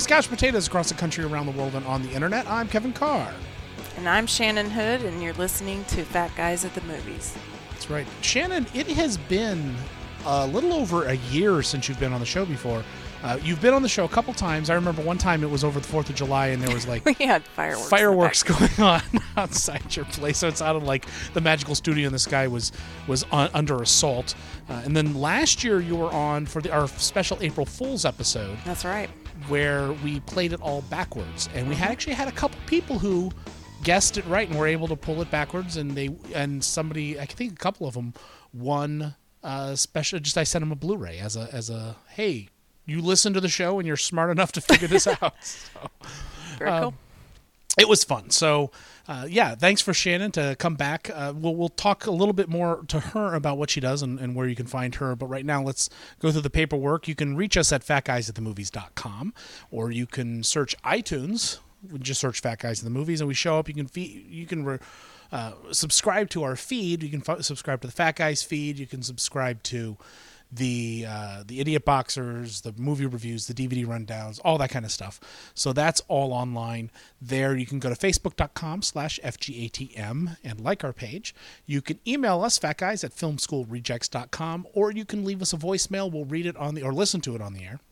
Eating couch potatoes across the country, around the world, and on the internet. I'm Kevin Carr. And I'm Shannon Hood, and you're listening to Fat Guys at the Movies. That's right. Shannon, it has been a little over a year since you've been on the show before. You've been on the show a couple times. I remember one time it was over the 4th of July, and there was like we had fireworks going on outside your place. So it sounded like the magical studio in the sky was under assault. And then last year you were on for our special April Fool's episode. That's right. Where we played it all backwards, and we actually had a couple people who guessed it right and were able to pull it backwards. And somebody, I think a couple of them, won special. Just I sent them a Blu-ray as a hey. You listen to the show and you're smart enough to figure this out. So, very cool. It was fun. So, thanks for Shannon to come back. We'll talk a little bit more to her about what she does and where you can find her. But right now, let's go through the paperwork. You can reach us at fatguysatthemovies.com, or you can search iTunes. Just search Fat Guys at the Movies, and we show up. You can subscribe to our feed. You can subscribe to the Fat Guys feed. You can subscribe to the Idiot Boxers, the movie reviews, the DVD rundowns, all that kind of stuff. So that's all online there. You can go to facebook.com/FGATM and like our page. You can email us, fatguys@filmschoolrejects.com, or you can leave us a voicemail. We'll read it or listen to it on the air.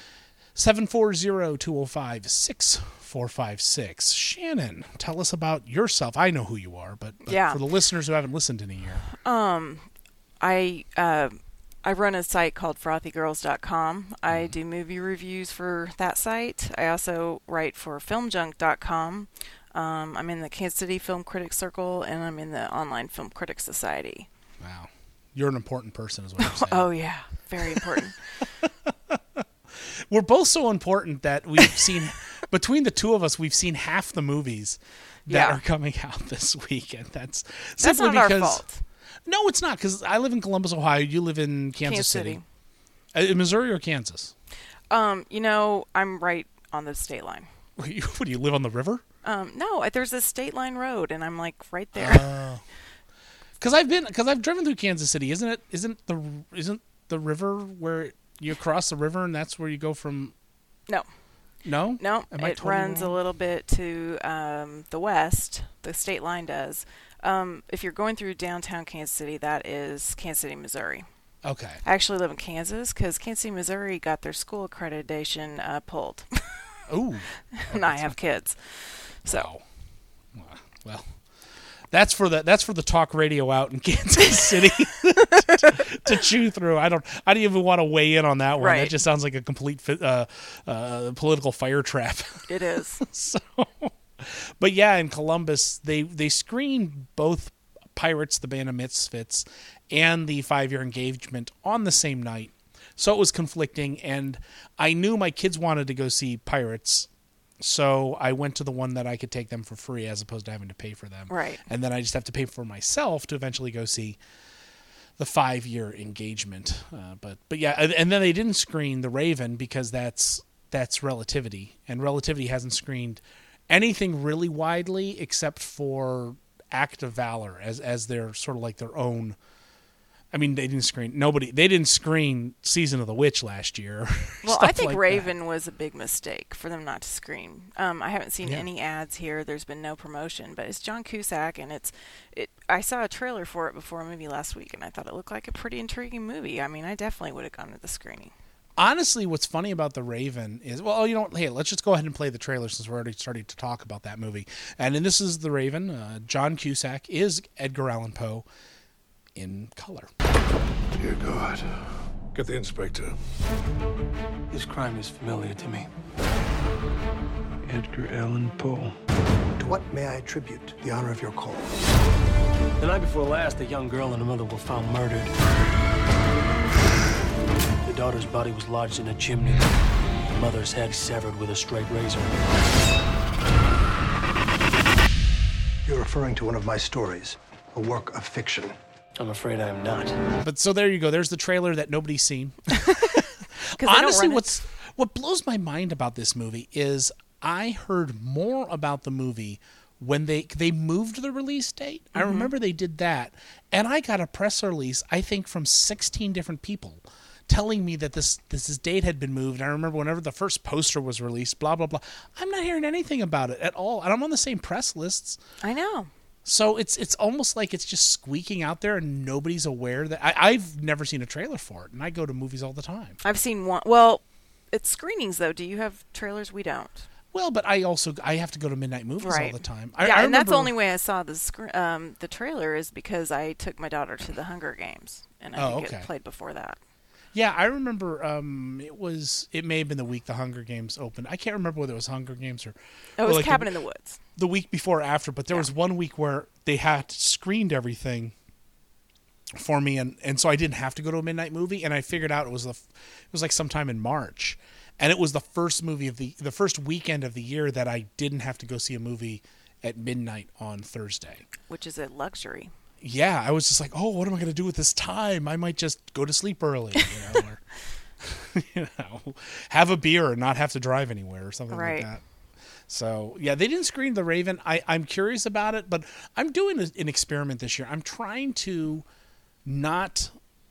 740-205-6456. Shannon, tell us about yourself. I know who you are, but for the listeners who haven't listened in a year. I run a site called FrothyGirls.com. I do movie reviews for that site. I also write for FilmJunk.com. I'm in the Kansas City Film Critics Circle, and I'm in the Online Film Critics Society. Wow. You're an important person is what you're saying. Oh, yeah. Very important. We're both so important that we've seen, between the two of us, we've seen half the movies that are coming out this week. And that's simply not because... our fault. No, it's not, because I live in Columbus, Ohio. You live in Kansas City. In Missouri or Kansas? I'm right on the state line. What, do you live on the river? No, there's a state line road, and I'm like right there. Because I've driven through Kansas City. Isn't the river where you cross the river and that's where you go from? No. No? No, it runs a little bit to the west. The state line does. If you're going through downtown Kansas City, that is Kansas City, Missouri. Okay. I actually live in Kansas because Kansas City, Missouri got their school accreditation pulled. Ooh. And I have kids. So. Well, that's for the talk radio out in Kansas City to chew through. I don't even want to weigh in on that one. Right. That just sounds like a complete political fire trap. It is. So. But yeah, in Columbus, they screened both Pirates, the Band of Misfits, and the 5-Year Engagement on the same night. So it was conflicting, and I knew my kids wanted to go see Pirates, so I went to the one that I could take them for free as opposed to having to pay for them. Right. And then I just have to pay for myself to eventually go see the 5-Year Engagement. But yeah, and then they didn't screen The Raven because that's Relativity, and Relativity hasn't screened anything really widely except for Act of Valor as their sort of like their own. I mean, they didn't screen Season of the Witch last year. Well, I think Raven was a big mistake for them not to screen. I haven't seen any ads here. There's been no promotion, but it's John Cusack, and I saw a trailer for it before a movie last week, and I thought it looked like a pretty intriguing movie. I mean, I definitely would have gone to the screening. Honestly, what's funny about The Raven is, hey, let's just go ahead and play the trailer since we're already starting to talk about that movie. And this is The Raven. John Cusack is Edgar Allan Poe in color. Dear God, get the inspector. This crime is familiar to me. Edgar Allan Poe. To what may I attribute the honor of your call? The night before last, a young girl and her mother were found murdered. The daughter's body was lodged in a chimney. The mother's head severed with a straight razor. You're referring to one of my stories, a work of fiction. I'm afraid I'm not. But so there you go. There's the trailer that nobody's seen. Honestly, what blows my mind about this movie is I heard more about the movie when they moved the release date. Mm-hmm. I remember they did that, and I got a press release, I think, from 16 different people telling me that this date had been moved. I remember whenever the first poster was released, blah, blah, blah. I'm not hearing anything about it at all. And I'm on the same press lists. I know. So it's almost like it's just squeaking out there and nobody's aware that... I've never seen a trailer for it, and I go to movies all the time. I've seen one. Well, it's screenings, though. Do you have trailers? We don't. Well, but I have to go to midnight movies all the time. I and that's remember... the only way I saw the trailer is because I took my daughter to the Hunger Games, and I think it played before that. Yeah, I remember it may have been the week the Hunger Games opened. I can't remember whether it was Hunger Games or... It was like Cabin in the Woods. The week before or after, but there was one week where they had screened everything for me, and so I didn't have to go to a midnight movie, and I figured out it was like sometime in March. And it was the first movie of the first weekend of the year that I didn't have to go see a movie at midnight on Thursday. Which is a luxury. Yeah, I was just like, oh, what am I going to do with this time? I might just go to sleep early, or have a beer and not have to drive anywhere or something like that. So, yeah, they didn't screen The Raven. I'm curious about it, but I'm doing an experiment this year. I'm trying to not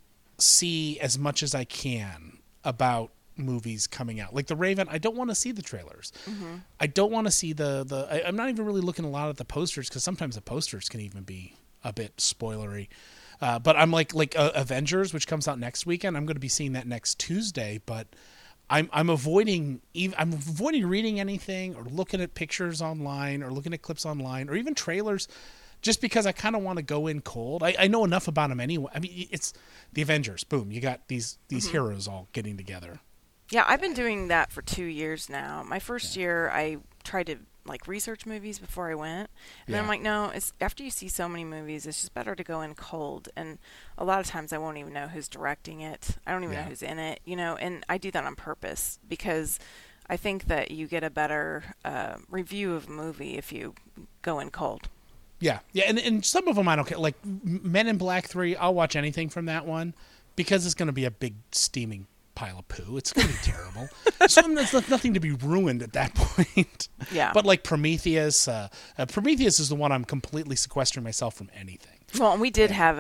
see as much as I can about movies coming out. Like The Raven, I don't want to see the trailers. Mm-hmm. I don't want to see I'm not even really looking a lot at the posters, because sometimes the posters can even be a bit spoilery. But I'm like Avengers, which comes out next weekend. I'm going to be seeing that next Tuesday, but I'm avoiding reading anything or looking at pictures online or looking at clips online or even trailers, just because I kind of want to go in cold. I know enough about them anyway. I mean, it's the Avengers. Boom, you got these heroes all getting together. Yeah, I've been doing that for 2 years now. My first year, I tried to research movies before I went, and then I'm like, no, it's after you see so many movies, it's just better to go in cold. And a lot of times, I won't even know who's directing it. I don't even know who's in it, And I do that on purpose because I think that you get a better review of a movie if you go in cold. Yeah, and some of them I don't care. Like Men in Black 3, I'll watch anything from that one because it's going to be a big steaming pile of poo. It's going to be terrible. So there's nothing to be ruined at that point. Yeah. But like Prometheus, Prometheus is the one I'm completely sequestering myself from anything. Well, and we did have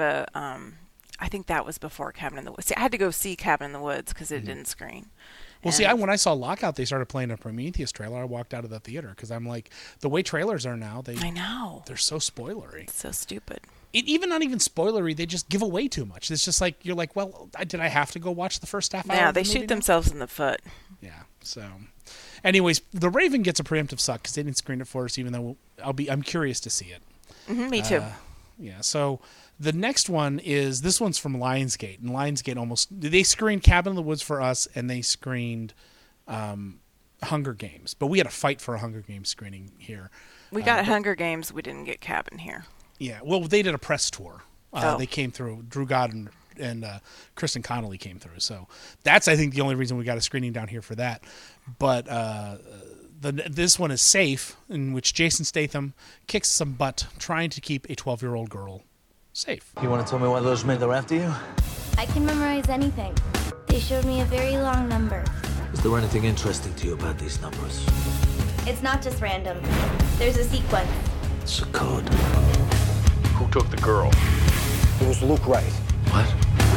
I think that was before Cabin in the Woods. See, I had to go see Cabin in the Woods because it didn't screen. Well, when I saw Lockout, they started playing a Prometheus trailer. I walked out of the theater because I'm like, the way trailers are now, I know. They're so spoilery. It's so stupid. Even not even spoilery, they just give away too much. It's just like, you're like, well, did I have to go watch the first half hour? Yeah, they shoot themselves in the foot. Yeah, so... Anyways, The Raven gets a preemptive suck because they didn't screen it for us, even though I'm curious to see it. Mm-hmm, me too. Yeah, so the next one this one's from Lionsgate, and Lionsgate they screened Cabin in the Woods for us, and they screened Hunger Games, but we had a fight for a Hunger Games screening here. We got Hunger Games, we didn't get Cabin here. Yeah, well, they did a press tour. They came through. Drew Goddard and Kristen Connolly came through, so that's, I think, the only reason we got a screening down here for that. But this one is Safe, in which Jason Statham kicks some butt trying to keep a 12-year-old girl safe. You want to tell me why those men are after you? I can memorize anything. They showed me a very long number. Is there anything interesting to you about these numbers? It's not just random. There's a sequence. It's a code. Who took the girl? It was Luke Wright. What?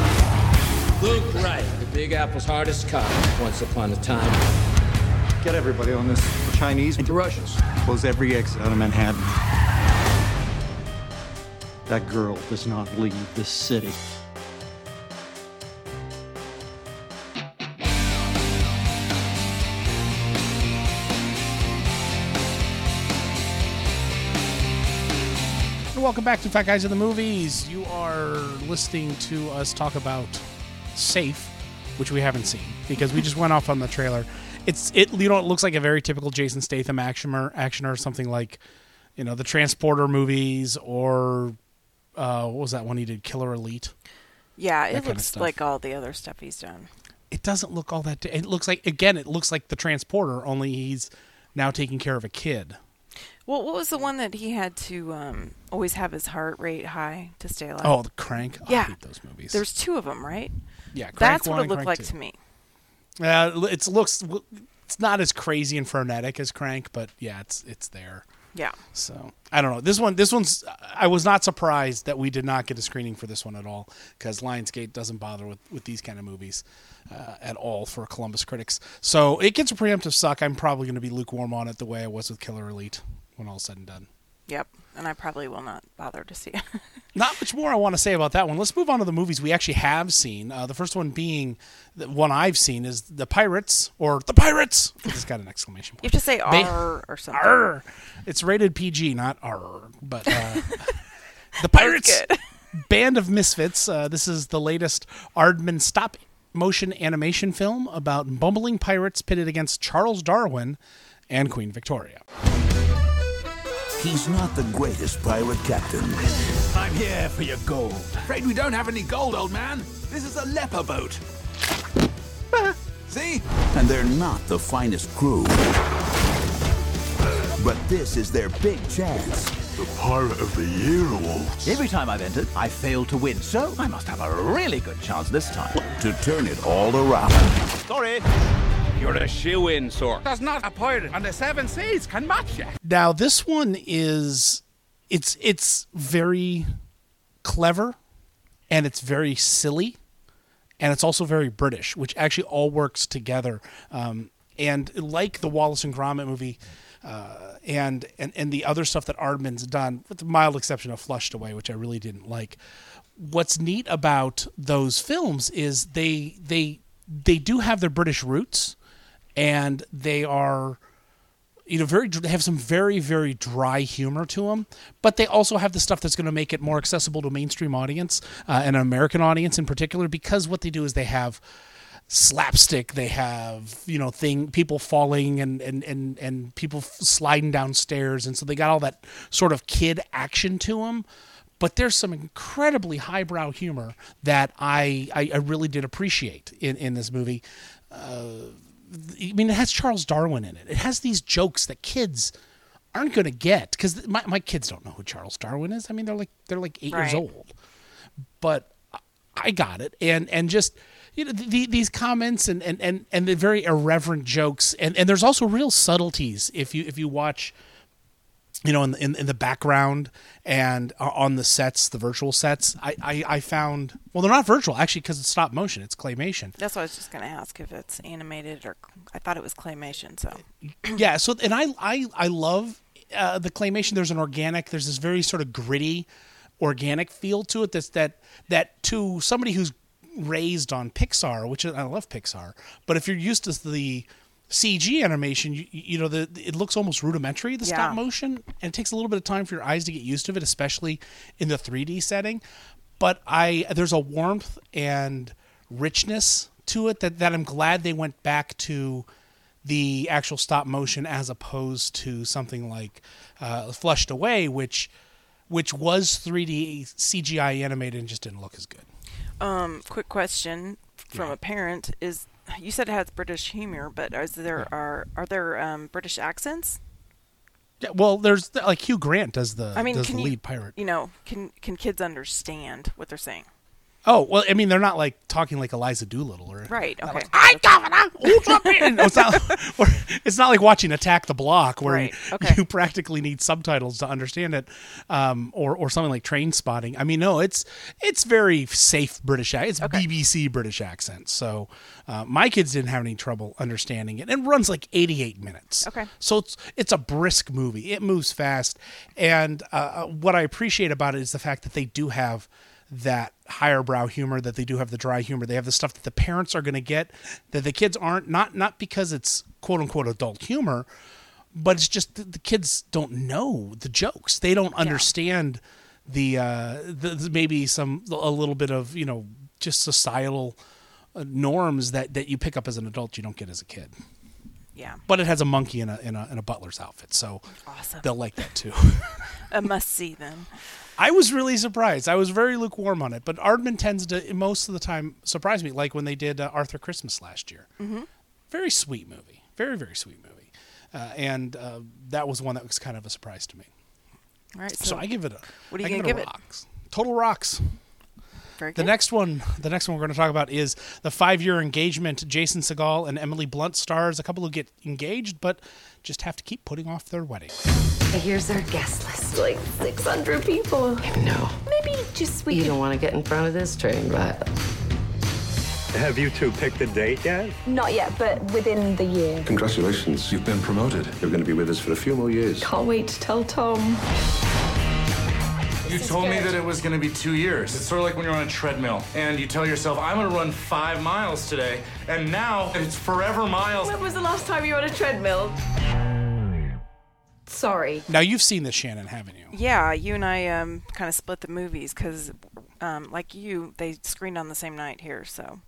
Luke Wright, the Big Apple's hardest cop, once upon a time. Get everybody on this. The Chinese and the Russians. Close every exit out of Manhattan. That girl does not leave this city. Welcome back to Fat Guys in the Movies. You are listening to us talk about Safe, which we haven't seen because we just went off on the trailer. It looks like a very typical Jason Statham actioner, something like, the Transporter movies, or what was that one he did, Killer Elite? Yeah, it looks like all the other stuff he's done. It doesn't look all that. It looks like the Transporter, only he's now taking care of a kid. Well, what was the one that he had to always have his heart rate high to stay alive? Oh, the Crank. Yeah. I hate those movies. There's two of them, right? Yeah, Crank. That's what it looked like to me. It's not as crazy and frenetic as Crank, but yeah, it's there. Yeah. So I don't know. This one's. I was not surprised that we did not get a screening for this one at all, because Lionsgate doesn't bother with these kind of movies at all for Columbus critics. So it gets a preemptive suck. I'm probably going to be lukewarm on it the way I was with Killer Elite when all's said and done. Yep. And I probably will not bother to see it. Not much more I want to say about that one. Let's move on to the movies we actually have seen. The first one being the one I've seen is The Pirates, or The Pirates. It's got an exclamation point. You have to say R or something. R. It's rated PG, not R. But The Pirates, Band of Misfits. This is the latest Aardman stop-motion animation film about bumbling pirates pitted against Charles Darwin and Queen Victoria. He's not the greatest pirate captain. I'm here for your gold. Afraid we don't have any gold, old man. This is a leper boat. See? And they're not the finest crew. But this is their big chance. The Pirate of the Year awards. Every time I've entered, I've failed to win, so I must have a really good chance this time. To turn it all around. Sorry. You're a shoo-in, sir. There's not a pirate on the seven seas can match you. Now, this one is... It's very clever, and it's very silly, and it's also very British, which actually all works together. And like the Wallace and Gromit movie... and the other stuff that Aardman's done, with the mild exception of Flushed Away, which I really didn't like. What's neat about those films is they do have their British roots, and they are, they have some very, very dry humor to them, but they also have the stuff that's going to make it more accessible to a mainstream audience, and an American audience in particular, because what they do is they have slapstick, they have people falling and people sliding downstairs, and so they got all that sort of kid action to them, but there's some incredibly highbrow humor that I really did appreciate in this movie. It has Charles Darwin in it. It has these jokes that kids aren't going to get, because my kids don't know who Charles Darwin is. I mean, they're like 8 years old, but I got it, and just these comments and the very irreverent jokes, and there's also real subtleties if you watch, in the background and on the sets, the virtual sets. I found, well, they're not virtual actually, because it's stop motion, it's claymation. That's what I was just going to ask, if it's animated, or I thought it was claymation. So yeah, so and I love the claymation. There's this very sort of gritty, organic feel to it. That to somebody who's raised on Pixar, which I love Pixar, but if you're used to the CG animation, it looks almost rudimentary, the stop motion, and it takes a little bit of time for your eyes to get used to it, especially in the 3D setting. But there's a warmth and richness to it that I'm glad they went back to the actual stop motion, as opposed to something like Flushed Away, which was 3D CGI animated and just didn't look as good. Quick question from a parent is, you said it has British humor, but are there British accents? Yeah, well, there's like Hugh Grant does the lead pirate. Can kids understand what they're saying? Oh, well, I mean, they're not like talking like Eliza Doolittle, or right? Okay. Like, it's not like watching Attack the Block, where you practically need subtitles to understand it, or something like Train Spotting. I mean, no, it's very safe British. It's BBC British accent. So my kids didn't have any trouble understanding it. It runs like 88 minutes. Okay. So it's a brisk movie. It moves fast, and what I appreciate about it is the fact that they do have that higher brow humor, that they do have the dry humor. They have the stuff that the parents are going to get that the kids aren't, not because it's quote unquote adult humor, but it's just the kids don't know the jokes. They don't understand the maybe a little bit of, just societal norms that you pick up as an adult you don't get as a kid. Yeah. But it has a monkey in a butler's outfit, so awesome. They'll like that too. A must see then. I was really surprised. I was very lukewarm on it, but Aardman tends to most of the time surprise me, like when they did Arthur Christmas last year. Mm-hmm. Very sweet movie. Very, very sweet movie. And that was one that was kind of a surprise to me. All right. So I give it what are you going to give it? Total rocks. Very The good. next one we're going to talk about is the 5-year engagement. Jason Segel and Emily Blunt stars. A couple who get engaged, but just have to keep putting off their wedding. Here's our guest list. Like 600 people. No. Maybe just You don't want to get in front of this train, but... Have you two picked a date yet? Not yet, but within the year. Congratulations, you've been promoted. You're going to be with us for a few more years. Can't wait to tell Tom. You told me that it was going to be 2 years. It's sort of like when you're on a treadmill and you tell yourself, I'm going to run 5 miles today, and now it's forever miles. When was the last time you were on a treadmill? Sorry. Now, you've seen this, Shannon, haven't you? Yeah, you and I kind of split the movies because, like you, they screened on the same night here. So,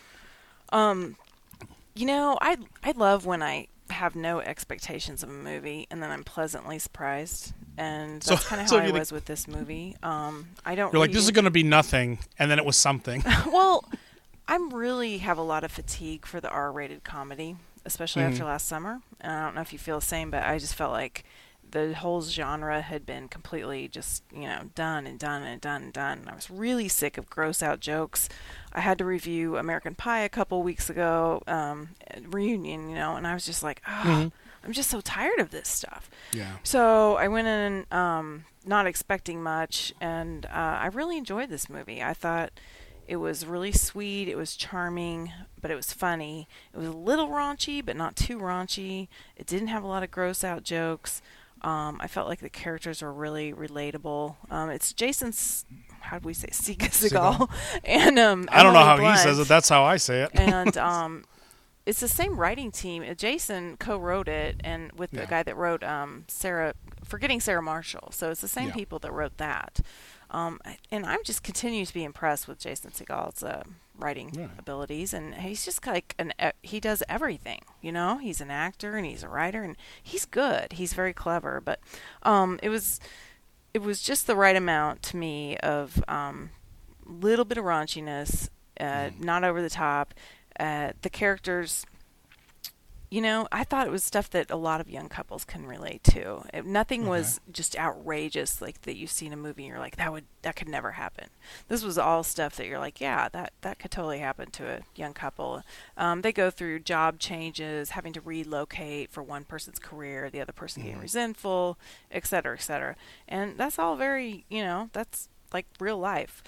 you know, I love when I have no expectations of a movie and then I'm pleasantly surprised. And that's kind of how I was with this movie. I don't. You're like, this is going to be nothing, and then it was something. Well, I really have a lot of fatigue for the R-rated comedy, especially after last summer. And I don't know if you feel the same, but I just felt like the whole genre had been completely just, done. And I was really sick of gross out jokes. I had to review American Pie a couple weeks ago, Reunion, and I was just like, I'm just so tired of this stuff. Yeah. So I went in not expecting much, and I really enjoyed this movie. I thought it was really sweet. It was charming, but it was funny. It was a little raunchy, but not too raunchy. It didn't have a lot of gross out jokes. I felt like the characters were really relatable. It's Jason's, how do we say, Segel. And I don't know how Blunt. he says it. That's how I say it. And it's the same writing team. Jason co-wrote it, and with the guy that wrote Sarah Marshall. So it's the same people that wrote that. And I'm just continue to be impressed with Jason Segel's writing abilities, and he's just like he does everything. He's an actor and he's a writer, and he's good. He's very clever, but it was just the right amount to me of little bit of raunchiness, not over the top. The characters, I thought it was stuff that a lot of young couples can relate to. Nothing was just outrageous like that you see in a movie and you're like, that could never happen. This was all stuff that you're like, yeah, that could totally happen to a young couple. They go through job changes, having to relocate for one person's career, the other person getting resentful, et cetera, et cetera. And that's all very, that's like real life.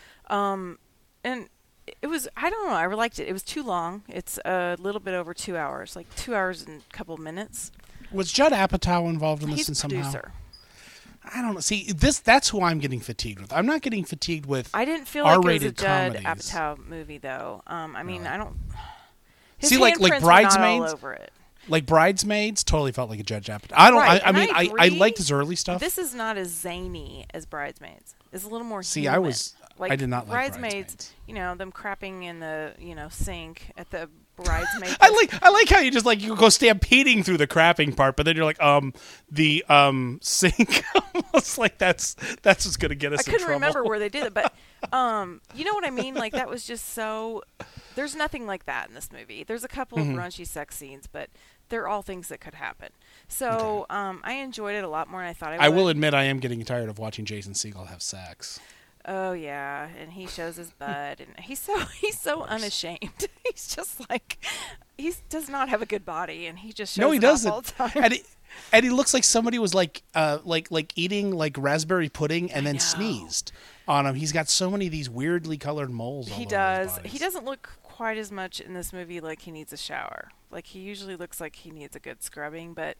And it was, I don't know, I liked it. It was too long. It's a little bit over 2 hours, like 2 hours and a couple minutes. Was Judd Apatow involved in this in somehow? He's a producer. I don't know. See, that's who I'm getting fatigued with. I'm not getting fatigued with I didn't feel like it was a R-rated Judd comedies. Apatow movie, though. I mean, I don't... His See, like handprints were Bridesmaids? not all over it. Like Bridesmaids totally felt like a Judd Apatow. I don't. Right, I mean, I I liked his early stuff. This is not as zany as Bridesmaids. It's a little more See, human. I did not like Bridesmaids. Them crapping in the sink at the Bridesmaids. I like how you just like you go stampeding through the crapping part, but then you're like the sink. Almost like that's what's gonna get us. I couldn't in trouble. remember where they did it, but you know what I mean. Like that was just so. There's nothing like that in this movie. There's a couple of raunchy sex scenes, but they're all things that could happen. So I enjoyed it a lot more than I thought I would. I will admit I am getting tired of watching Jason Segel have sex. Oh yeah, and he shows his butt, and he's so unashamed. He's just like he does not have a good body, and he just shows he it doesn't. off all the time. And he looks like somebody was like eating like raspberry pudding and then sneezed on him. He's got so many of these weirdly colored moles. He all does. Over his He doesn't look quite as much in this movie like he needs a shower. Like he usually looks like he needs a good scrubbing, but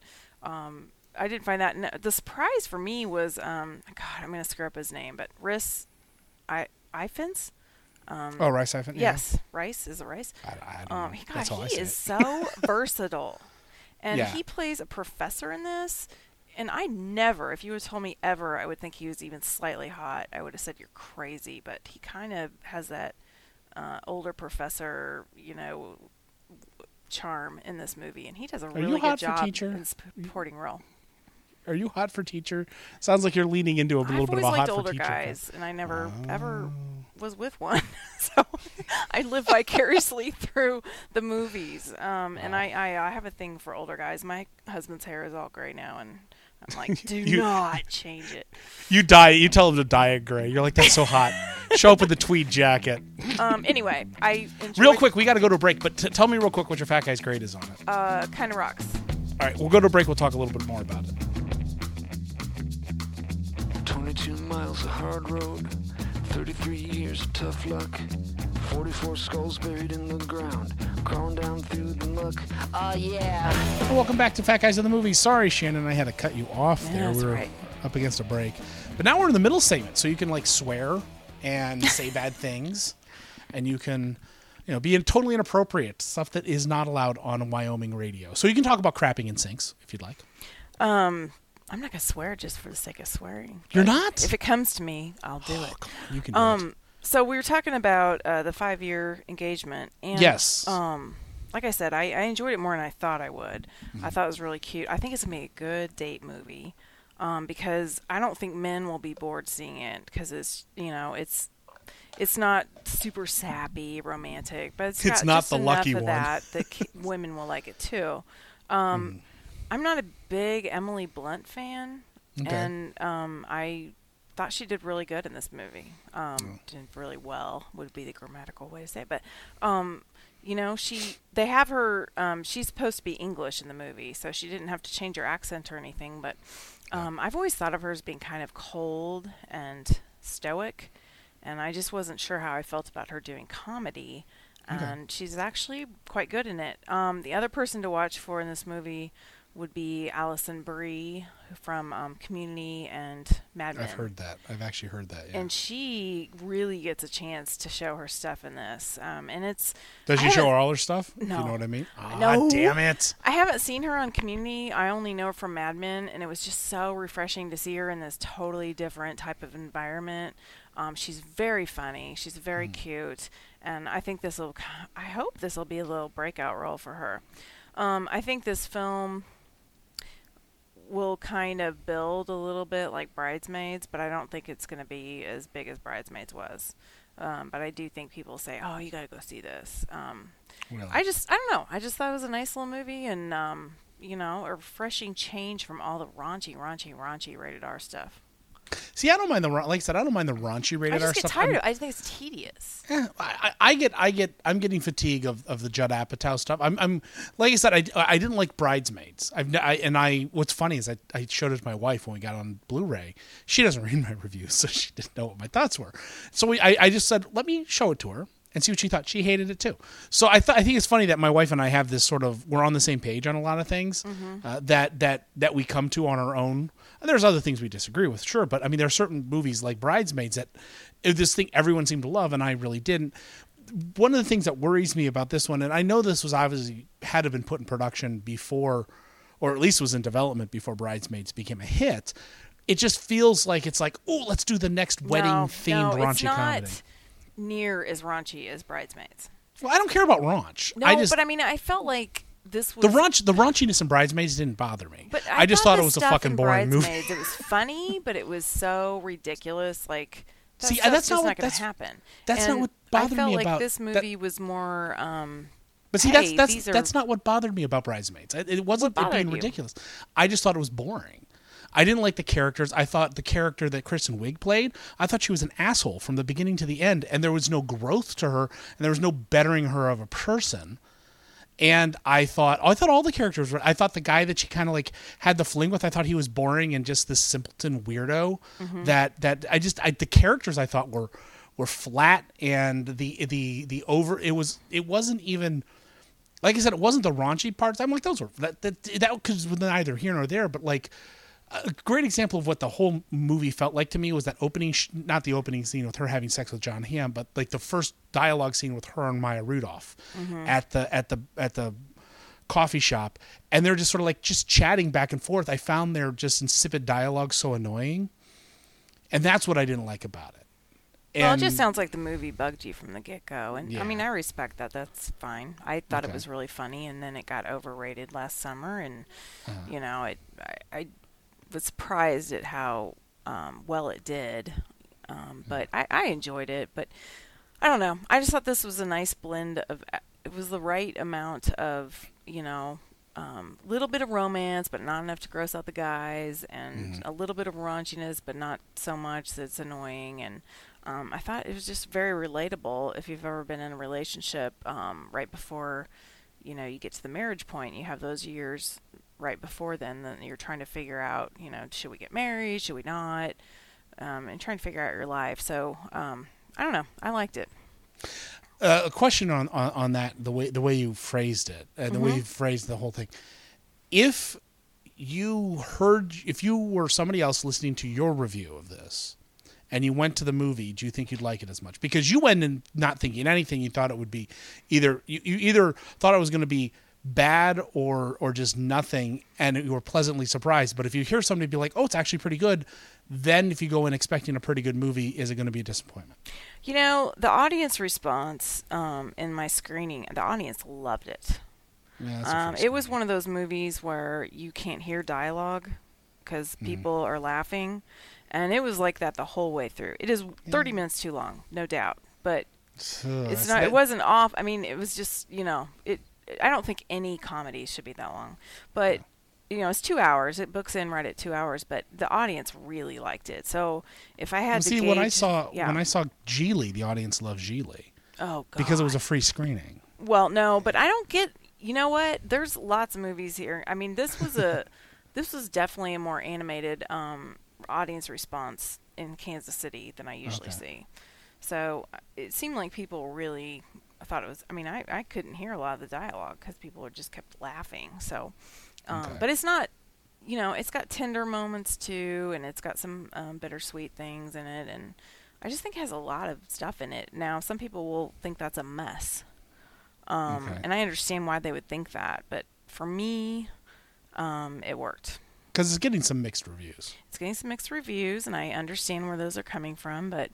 I didn't find that. And the surprise for me was God, I'm going to screw up his name, but Rhys Ifans. Rhys Ifans. Yes, Rice is it Rice? I don't know. That's how I he say is it. so versatile, and Yeah. he plays a professor in this. And I never, if you would have told me ever, I would think he was even slightly hot. I would have said you're crazy, but he kind of has that older professor, charm in this movie, and he does a really good job in supporting role. Are you hot for teacher? Sounds like you're leaning into a little bit of a hot for teacher. I've always liked older guys, and I never ever was with one, so I live vicariously through the movies. And I have a thing for older guys. My husband's hair is all gray now, and I'm like, do not change it. You tell him to dye it gray. You're like, that's so hot. Show up with the tweed jacket. Anyway, I enjoyed... Real quick, we got to go to a break, but tell me real quick what your Fat Guy's grade is on it. Kind of rocks. All right, we'll go to a break. We'll talk a little bit more about it. 22 miles of hard road, 33 years of tough luck, 44 skulls buried in the ground, crawling down through the muck. Oh, yeah. Well, welcome back to Fat Guys in the Movies. Sorry, Shannon, I had to cut you off there. We were up against a break. But now we're in the middle segment, so you can, like, swear and say bad things, and you can, be totally inappropriate, stuff that is not allowed on Wyoming radio. So you can talk about crapping in sinks, if you'd like. I'm not going to swear just for the sake of swearing. You're not? If it comes to me, I'll do it. Come on, you can do it. So we were talking about the 5-year engagement. And, yes. Like I said, I enjoyed it more than I thought I would. I thought it was really cute. I think it's going to be a good date movie because I don't think men will be bored seeing it because it's not super sappy, romantic, but it's got not just the enough lucky of one. that women will like it too. I'm not a big Emily Blunt fan, and I thought she did really good in this movie. Did really well would be the grammatical way to say it, but they have her. She's supposed to be English in the movie, so she didn't have to change her accent or anything. But I've always thought of her as being kind of cold and stoic, and I just wasn't sure how I felt about her doing comedy. And she's actually quite good in it. The other person to watch for in this movie would be Alison Brie from Community and Mad Men. I've heard that. I've actually heard that, yeah. And she really gets a chance to show her stuff in this. And it's... Does she show her all her stuff? No. If you know what I mean? No. Damn it. I haven't seen her on Community. I only know her from Mad Men, and it was just so refreshing to see her in this totally different type of environment. She's very funny. She's very cute. And I think I hope this will be a little breakout role for her. I think this film will kind of build a little bit like Bridesmaids, but I don't think it's going to be as big as Bridesmaids was. But I do think people say, oh, you got to go see this. Really? I don't know. I just thought it was a nice little movie and, a refreshing change from all the raunchy rated R stuff. See, I don't mind the raunchy rated R stuff. I just get tired of it. I think it's tedious. Yeah, I'm getting fatigue of the Judd Apatow stuff. I'm like I said, I didn't like Bridesmaids. What's funny is I showed it to my wife when we got on Blu-ray. She doesn't read my reviews, so she didn't know what my thoughts were. So I just said, let me show it to her and see what she thought. She hated it too. So I think it's funny that my wife and I have this we're on the same page on a lot of things that we come to on our own. And there's other things we disagree with, sure, but I mean there are certain movies like Bridesmaids that this thing everyone seemed to love and I really didn't. One of the things that worries me about this one, and I know this was obviously had to have been put in production before, or at least was in development before Bridesmaids became a hit. It just feels like it's like, oh, let's do the next wedding-themed raunchy comedy. It's not near as raunchy as Bridesmaids. Well, I don't care about raunch. No, but I mean, I felt like this was... The raunchiness in Bridesmaids didn't bother me. But I just thought it was a fucking boring movie. It was funny, but it was so ridiculous. Like, that's not going to happen. That's not what bothered me about... I felt like this movie was more... But see, that's not what bothered me about Bridesmaids. It wasn't it being ridiculous. I just thought it was boring. I didn't like the characters. I thought the character that Kristen Wiig played, I thought she was an asshole from the beginning to the end, and there was no growth to her, and there was no bettering her of a person. And I thought all the characters were... I thought the guy that she kind of like had the fling with, I thought he was boring and just this simpleton weirdo. Mm-hmm. The characters I thought were flat, and it wasn't even... Like I said, it wasn't the raunchy parts. I'm like, those were... That was neither here nor there, but like... A great example of what the whole movie felt like to me was that opening, not the opening scene with her having sex with John Hamm, but like the first dialogue scene with her and Maya Rudolph at the coffee shop, and they're just sort of like just chatting back and forth. I found their just insipid dialogue so annoying, and that's what I didn't like about it. Well, it just sounds like the movie bugged you from the get-go, and I mean, I respect that. That's fine. I thought it was really funny, and then it got overrated last summer, and I was surprised at how well it did, but I enjoyed it. But I don't know. I just thought this was a nice blend of. It was the right amount of little bit of romance, but not enough to gross out the guys, and a little bit of raunchiness, but not so much that it's annoying. And I thought it was just very relatable if you've ever been in a relationship right before, you get to the marriage point. You have those years right before then you're trying to figure out, should we get married, should we not, and trying to figure out your life. So I don't know. I liked it. A question on that, the way you phrased it, the way you phrased the whole thing. If you were somebody else listening to your review of this, and you went to the movie, do you think you'd like it as much? Because you went in not thinking anything. You thought it would be you either thought it was going to be bad or just nothing, and you were pleasantly surprised. But if you hear somebody be like, "Oh, it's actually pretty good," then if you go in expecting a pretty good movie, is it going to be a disappointment? The audience response in my screening, the audience loved it. Yeah, it was one of those movies where you can't hear dialogue because people are laughing, and it was like that the whole way through. It is 30 minutes too long, no doubt, but it's not. It wasn't off. I mean, it was just I don't think any comedy should be that long, but it's 2 hours. It books in right at 2 hours, but the audience really liked it. So if I had to gauge, when I saw Geely, the audience loved Geely. Oh God! Because it was a free screening. Well, no, but I don't get. You know what? There's lots of movies here. I mean, this was definitely a more animated audience response in Kansas City than I usually see. So it seemed like people really. I thought it was. I mean, I couldn't hear a lot of the dialogue because people just kept laughing. So, but it's not. It's got tender moments too, and it's got some bittersweet things in it, and I just think it has a lot of stuff in it. Now, some people will think that's a mess, and I understand why they would think that, but for me, it worked. Because it's getting some mixed reviews. It's getting some mixed reviews, and I understand where those are coming from, but.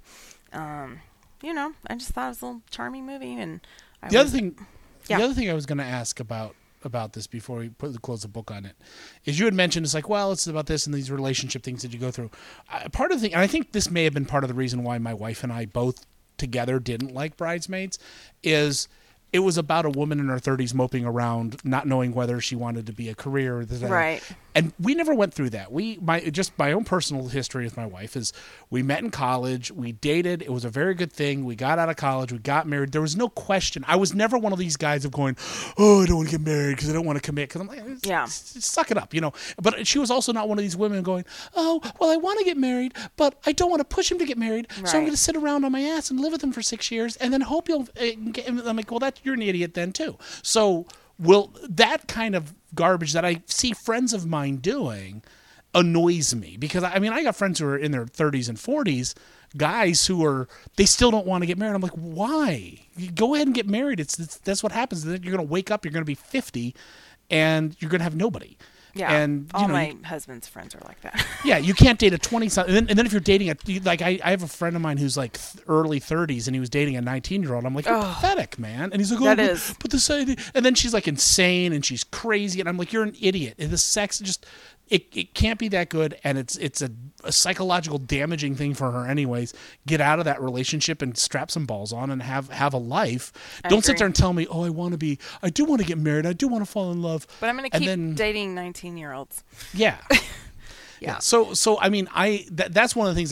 I just thought it was a little charming movie, and the other thing I was going to ask about this before we close the book on it is you had mentioned it's like, well, it's about this and these relationship things that you go through. Part of the thing, and I think this may have been part of the reason why my wife and I both together didn't like Bridesmaids, is it was about a woman in her 30s moping around, not knowing whether she wanted to be a career. Right. And we never went through that. My own personal history with my wife is we met in college, we dated, it was a very good thing. We got out of college, we got married. There was no question. I was never one of these guys of going, oh, I don't want to get married because I don't want to commit. Because I'm like, suck it up, But she was also not one of these women going, oh, well, I want to get married, but I don't want to push him to get married. Right. So I'm going to sit around on my ass and live with him for 6 years and then hope he'll get him. I'm like, well, you're an idiot then too. So that kind of garbage that I see friends of mine doing annoys me, because I got friends who are in their 30s and 40s, guys who they still don't want to get married. I'm like, why? You go ahead and get married. That's what happens. Then you're going to wake up, you're going to be 50 and you're going to have nobody. Yeah, and all my husband's friends are like that. Yeah, you can't date a 20-something. And then if you're dating I have a friend of mine who's like early 30s, and he was dating a 19-year-old. I'm like, you're pathetic, man. And he's like, but this, and then she's like insane and she's crazy, and I'm like, you're an idiot. And the sex just. It can't be that good, and it's a psychological damaging thing for her anyways. Get out of that relationship and strap some balls on and have a life. Don't sit there and tell me, oh, I do want to get married, I do want to fall in love. But I'm going to keep dating 19-year-olds. Yeah. Yeah. So I mean, that's one of the things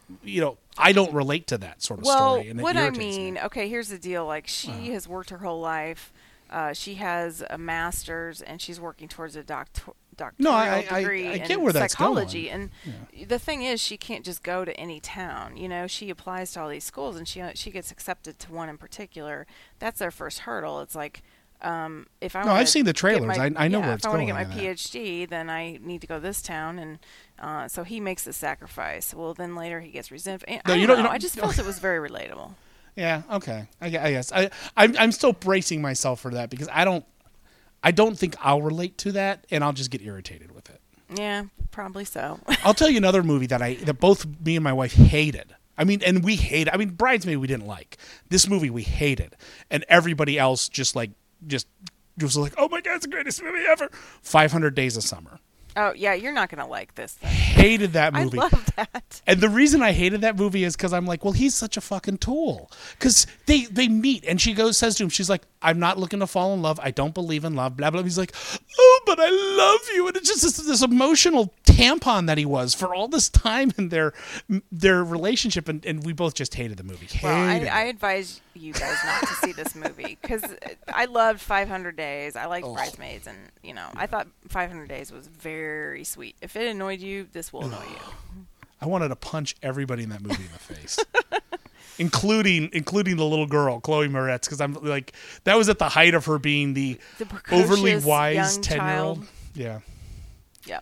I don't relate to that sort of story. And what I mean, okay, here's the deal. Like, she has worked her whole life. She has a master's, and she's working towards a doctoral degree I get in where that's psychology. Going. And the thing is, she can't just go to any town. She applies to all these schools, and she gets accepted to one in particular. That's their first hurdle. It's like, if I I've seen the trailers. I know where it's going. If I want to get my PhD, then I need to go to this town, and so he makes the sacrifice. Well, then later he gets resentful. I just felt it was very relatable. Yeah. Okay. I guess I'm still bracing myself for that, because I don't think I'll relate to that, and I'll just get irritated with it. Yeah, probably so. I'll tell you another movie that both me and my wife hated. And we hated. Bridesmaid we didn't like. This movie we hated, and everybody else just was like, oh my God, it's the greatest movie ever. 500 Days of Summer. Oh, yeah, you're not going to like this thing. Hated that movie. I love that. And the reason I hated that movie is because I'm like, well, he's such a fucking tool. Because they meet, and she says to him, she's like, I'm not looking to fall in love. I don't believe in love, blah, blah. He's like, oh, but I love you. And it's just this emotional tampon that he was for all this time in their relationship. And we both just hated the movie. I advise you guys not to see this movie because I loved 500 Days. I liked Bridesmaids, and I thought 500 Days was very sweet. If it annoyed you, this will annoy you. I wanted to punch everybody in that movie in the face, including the little girl, Chloe Moretz, because I'm like, that was at the height of her being the overly wise 10-year-old. Yeah. Yeah.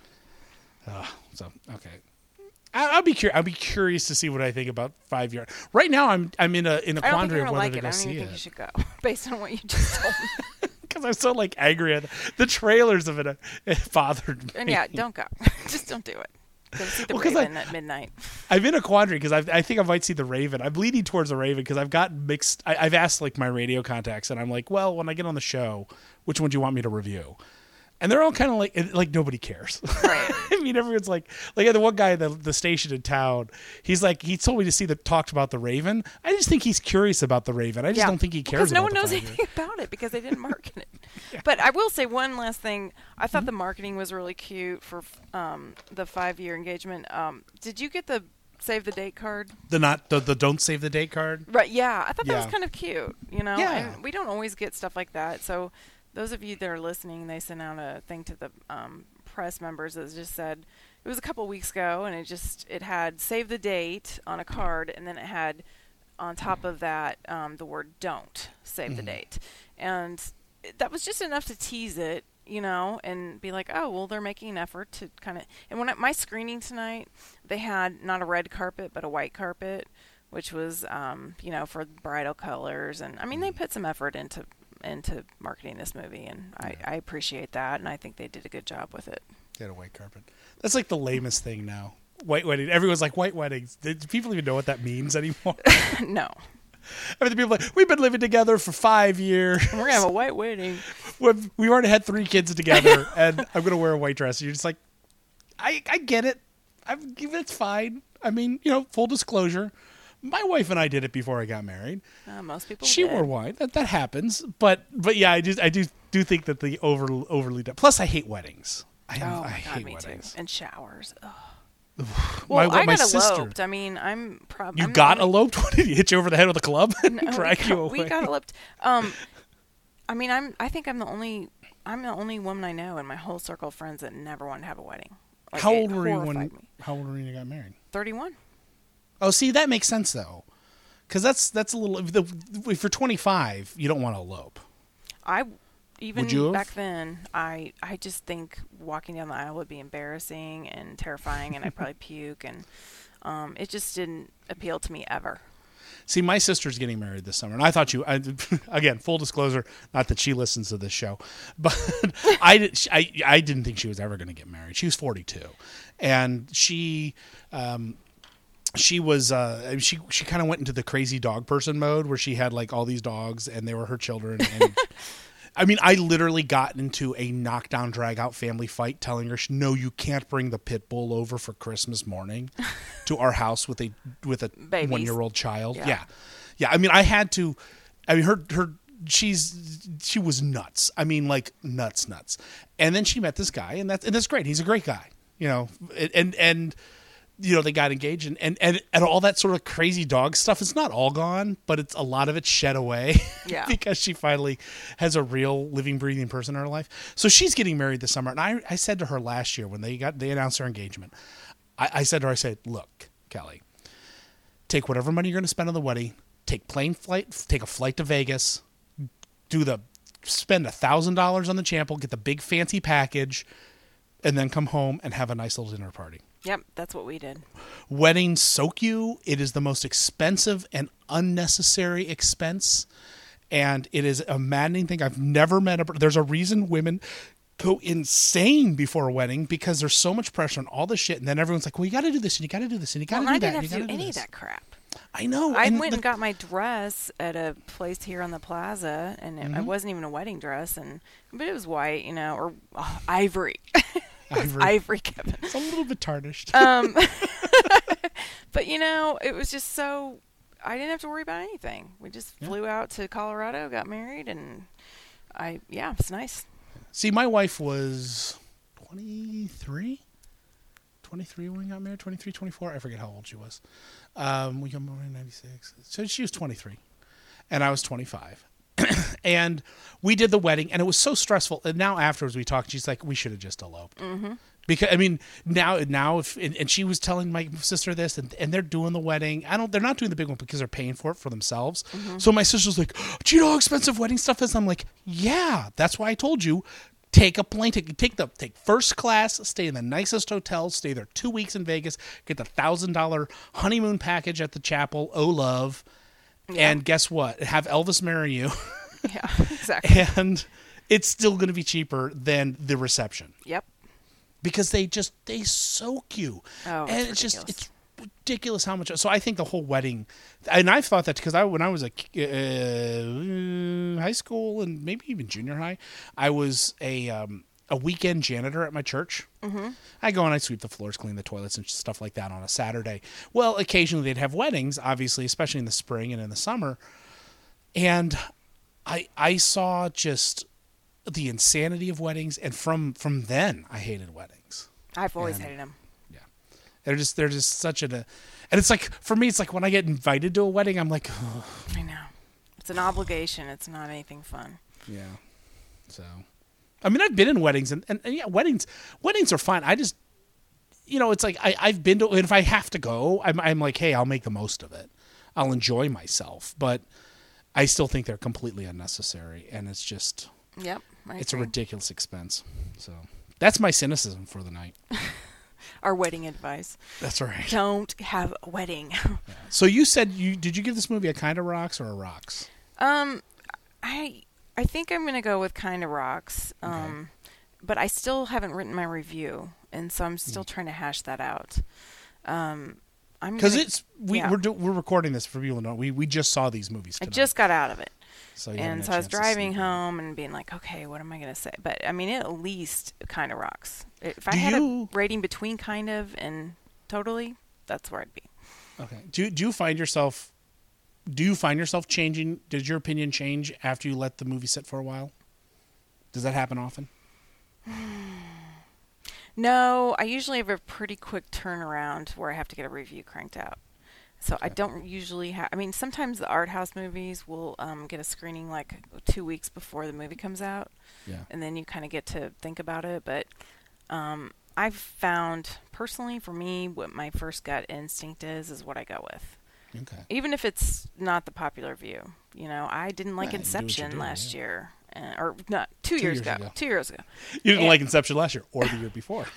So okay. I'll be curious to see what I think about 5 Yard. Right now, I'm in a quandary of whether to go see it. I don't even think you should go, based on what you just told me. Because I'm so angry at the trailers of it. It bothered me. And yeah, don't go. Just don't do it. Go see the Raven at midnight. I'm in a quandary because I think I might see the Raven. I'm leaning towards the Raven because I've got mixed. I've asked my radio contacts, and I'm like, well, when I get on the show, which one do you want me to review? And they're all kind of like nobody cares. Right. I mean, everyone's like the one guy at the station in town, he's like, he told me to talked about the Raven. I just think he's curious about the Raven. I just don't think he cares about it. Because no one knows anything about it because they didn't market it. Yeah. But I will say one last thing. I thought the marketing was really cute for the 5-year engagement. Did you get the save the date card? The don't save the date card? Right, yeah. I thought that was kind of cute, Yeah. And we don't always get stuff like that. So those of you that are listening, they sent out a thing to the press members that just said, it was a couple weeks ago, and it had save the date on a card, and then it had on top of that the word don't save the date. And that was just enough to tease it, and be like, oh, well, they're making an effort to kind of. And when my screening tonight, they had not a red carpet, but a white carpet, which was, for bridal colors. And I mean, they put some effort into marketing this movie, and I appreciate that, and I think they did a good job with it. They had a white carpet. That's like the lamest thing now. White wedding. Everyone's like, white weddings. Do people even know what that means anymore? No. I mean, the people are like, we've been living together for 5 years. We're going to have a white wedding. We've already had 3 kids together, and I'm going to wear a white dress. And you're just like, I get it. It's fine. I mean, full disclosure. My wife and I did it before I got married. Most people She did. wore white. That happens. But yeah, I do think that the overly done. Plus, I hate weddings. I hate weddings. And showers. Ugh. Well, I got sister. eloped. I mean, I'm probably... You got eloped? What, did he hit you over the head with a club and drag you away? We got eloped. I mean, I think I'm the only woman I know in my whole circle of friends that never wanted to have a wedding. How old were you when you got married? 31. Oh, see, that makes sense though, because that's a little. If you're 25, you don't want to elope. Back then, I just think walking down the aisle would be embarrassing and terrifying, and I'd probably puke, and it just didn't appeal to me ever. See, my sister's getting married this summer, and I thought again, full disclosure, not that she listens to this show, but I didn't think she was ever going to get married. She was 42, and she was she kind of went into the crazy dog person mode where she had all these dogs and they were her children. And I mean, I literally got into a knockdown, drag out family fight telling her, no, you can't bring the pit bull over for Christmas morning to our house with a 1-year-old child. Yeah. I mean, I had to. I mean, she was nuts. I mean, nuts. And then she met this guy, and that's great. He's a great guy, and they got engaged, and all that sort of crazy dog stuff. It's not all gone, but a lot of it's shed away. Yeah. Because she finally has a real living, breathing person in her life. So she's getting married this summer, and I said to her last year when they announced their engagement, I said to her, look, Kelly, take whatever money you're going to spend on the wedding, take a flight to Vegas, spend $1,000 on the chapel, get the big fancy package, and then come home and have a nice little dinner party. Yep, that's what we did. Weddings soak you. It is the most expensive and unnecessary expense, and it is a maddening thing. I've never met there's a reason women go insane before a wedding because there's so much pressure on all this shit, and then everyone's like, well, you got to do this, and you got to do this, and you got to do that. I didn't have to do any of that crap. I know. I went and got my dress at a place here on the plaza, and it wasn't even a wedding dress, but it was white, or ivory. Ivory Kevin. It's a little bit tarnished. But it was just so I didn't have to worry about anything. We just flew out to Colorado, got married, and it's nice. See, my wife was 23 when we got married, 23, 24. I forget how old she was. We got married in 96. So she was 23 and I was 25. And we did the wedding and it was so stressful. And now afterwards we talked, she's like, we should have just eloped. Mm-hmm. Because now if she was telling my sister this and they're doing the wedding, they're not doing the big one because they're paying for it for themselves. Mm-hmm. So my sister's like, do you know how expensive wedding stuff is? I'm like, yeah, that's why I told you, take a plane ticket, take first class, stay in the nicest hotels, stay there 2 weeks in Vegas, get the $1,000 honeymoon package at the chapel. Oh, love. Yeah. And guess what? Have Elvis marry you. Yeah, exactly. And it's still going to be cheaper than the reception. Yep. Because they soak you. Oh, and it's ridiculous how much. So I think the whole wedding, and I've thought that because when I was high school and maybe even junior high, I was a weekend janitor at my church. Mm-hmm. I go and I sweep the floors, clean the toilets and stuff like that on a Saturday. Well, occasionally they'd have weddings, obviously, especially in the spring and in the summer. And I saw just the insanity of weddings, and from then I hated weddings. I've always hated them. Yeah, they're just such and it's like for me, it's like when I get invited to a wedding, I'm like, oh. I know, it's an obligation. It's not anything fun. Yeah, so I mean, I've been in weddings, and yeah, weddings are fine. I just, it's like I've been to, and if I have to go, I'm like, hey, I'll make the most of it. I'll enjoy myself, but I still think they're completely unnecessary, and it's just. Yep. It's a ridiculous expense. So that's my cynicism for the night. Our wedding advice. That's right. Don't have a wedding. Yeah. So you said did you give this movie a Kinda Rocks or a Rocks? I think I'm gonna go with Kinda Rocks. Okay. But I still haven't written my review, and so I'm still trying to hash that out. Because we're recording this for people who don't. We just saw these movies tonight. I just got out of it. So I was driving home and being like, okay, what am I going to say? But I mean, it at least kind of rocks. If I had a rating between kind of and totally, that's where I'd be. Okay. Do you find yourself changing? Did your opinion change after you let the movie sit for a while? Does that happen often? No, I usually have a pretty quick turnaround where I have to get a review cranked out. So okay. I don't usually have. I mean, sometimes the art house movies will get a screening like 2 weeks before the movie comes out, and then you kind of get to think about it. But I've found personally, for me, what my first gut instinct is what I go with. Okay. Even if it's not the popular view, I didn't like Inception last year. Or not 2 years ago. 2 years ago. You didn't like Inception last year or the year before.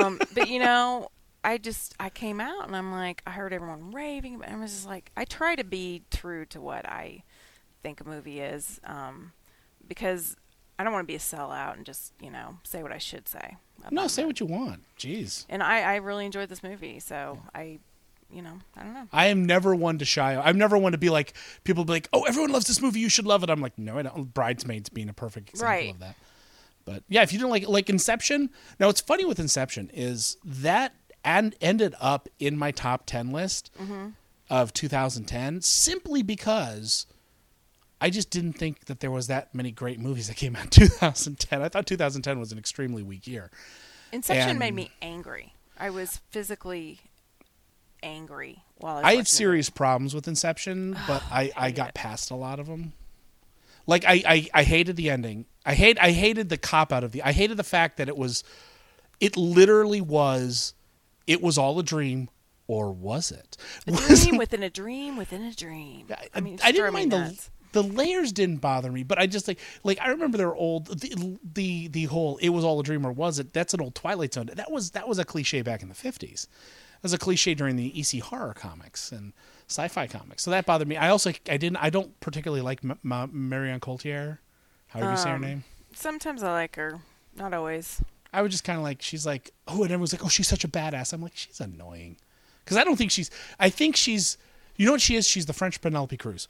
But I came out and I'm like, I heard everyone raving, but I was just like, I try to be true to what I think a movie is, because I don't want to be a sellout and just, say what I should say. No, say what you want. Jeez. And I really enjoyed this movie, so I don't know. I am never one to shy. I'm never one to be like, people be like, oh, everyone loves this movie, you should love it. I'm like, no, I don't. Bridesmaids being a perfect example of that. But yeah, if you didn't like Inception. Now, what's funny with Inception is that ended up in my top 10 list of 2010 simply because I just didn't think that there was that many great movies that came out in 2010. I thought 2010 was an extremely weak year. Inception made me angry. I was physically angry while I had serious problems with Inception, but I got past a lot of them. Like I hated the ending. I hated the cop out of I hated the fact that it literally was. It was all a dream, or was it? A dream within a dream within a dream. I mean, I didn't mind the layers didn't bother me, but I just like I remember their old the whole it was all a dream or was it? That's an old Twilight Zone. That was a cliche back in the 50s. It was a cliche during the EC horror comics and sci-fi comics. So that bothered me. I don't particularly like Marion Cotillard. How do you say her name? Sometimes I like her, not always. I was just kind of like, she's like, oh, and everyone's like, oh, she's such a badass. I'm like, she's annoying. Because I think she's, you know what she is? She's the French Penelope Cruz.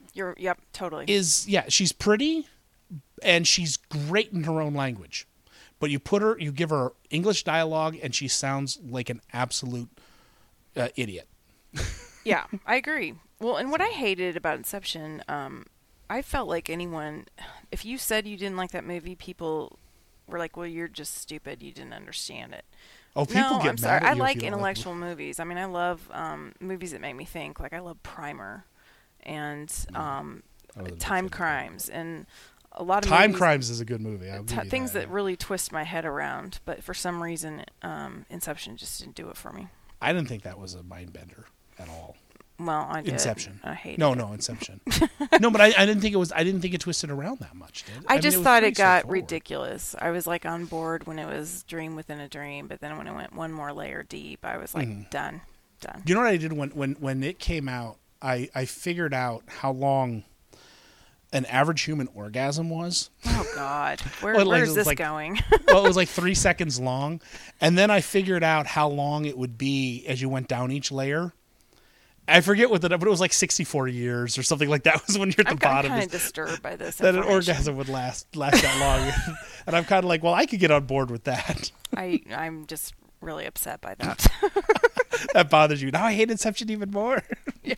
Yep, totally. She's pretty, and she's great in her own language. but you give her English dialogue, and she sounds like an absolute idiot. Yeah, I agree. Well, and what I hated about Inception, I felt like if you said you didn't like that movie, people were like, well, you're just stupid. You didn't understand it. Oh, people get mad at you. I like intellectual movies. I mean, I love movies that make me think. Like, I love Primer and Time Crimes, and a lot of Time Crimes is a good movie. Things that really twist my head around. But for some reason, Inception just didn't do it for me. I didn't think that was a mind bender at all. Well, I did. Inception. I hated it. No, Inception. No, but I didn't think it was. I didn't think it twisted around that much, did it? I just thought it got ridiculous. I was like on board when it was dream within a dream, but then when it went one more layer deep, I was like, done. You know what I did when it came out? I figured out how long an average human orgasm was. Oh God, where is this going? Well, it was like 3 seconds long, and then I figured out how long it would be as you went down each layer. I forget what but it was like 64 years or something like that was when you're at the bottom. I'm kind of disturbed by this. That an orgasm would last that long. And I'm kind of like, well, I could get on board with that. I'm just really upset by that. That bothers you. Now I hate Inception even more. Yeah.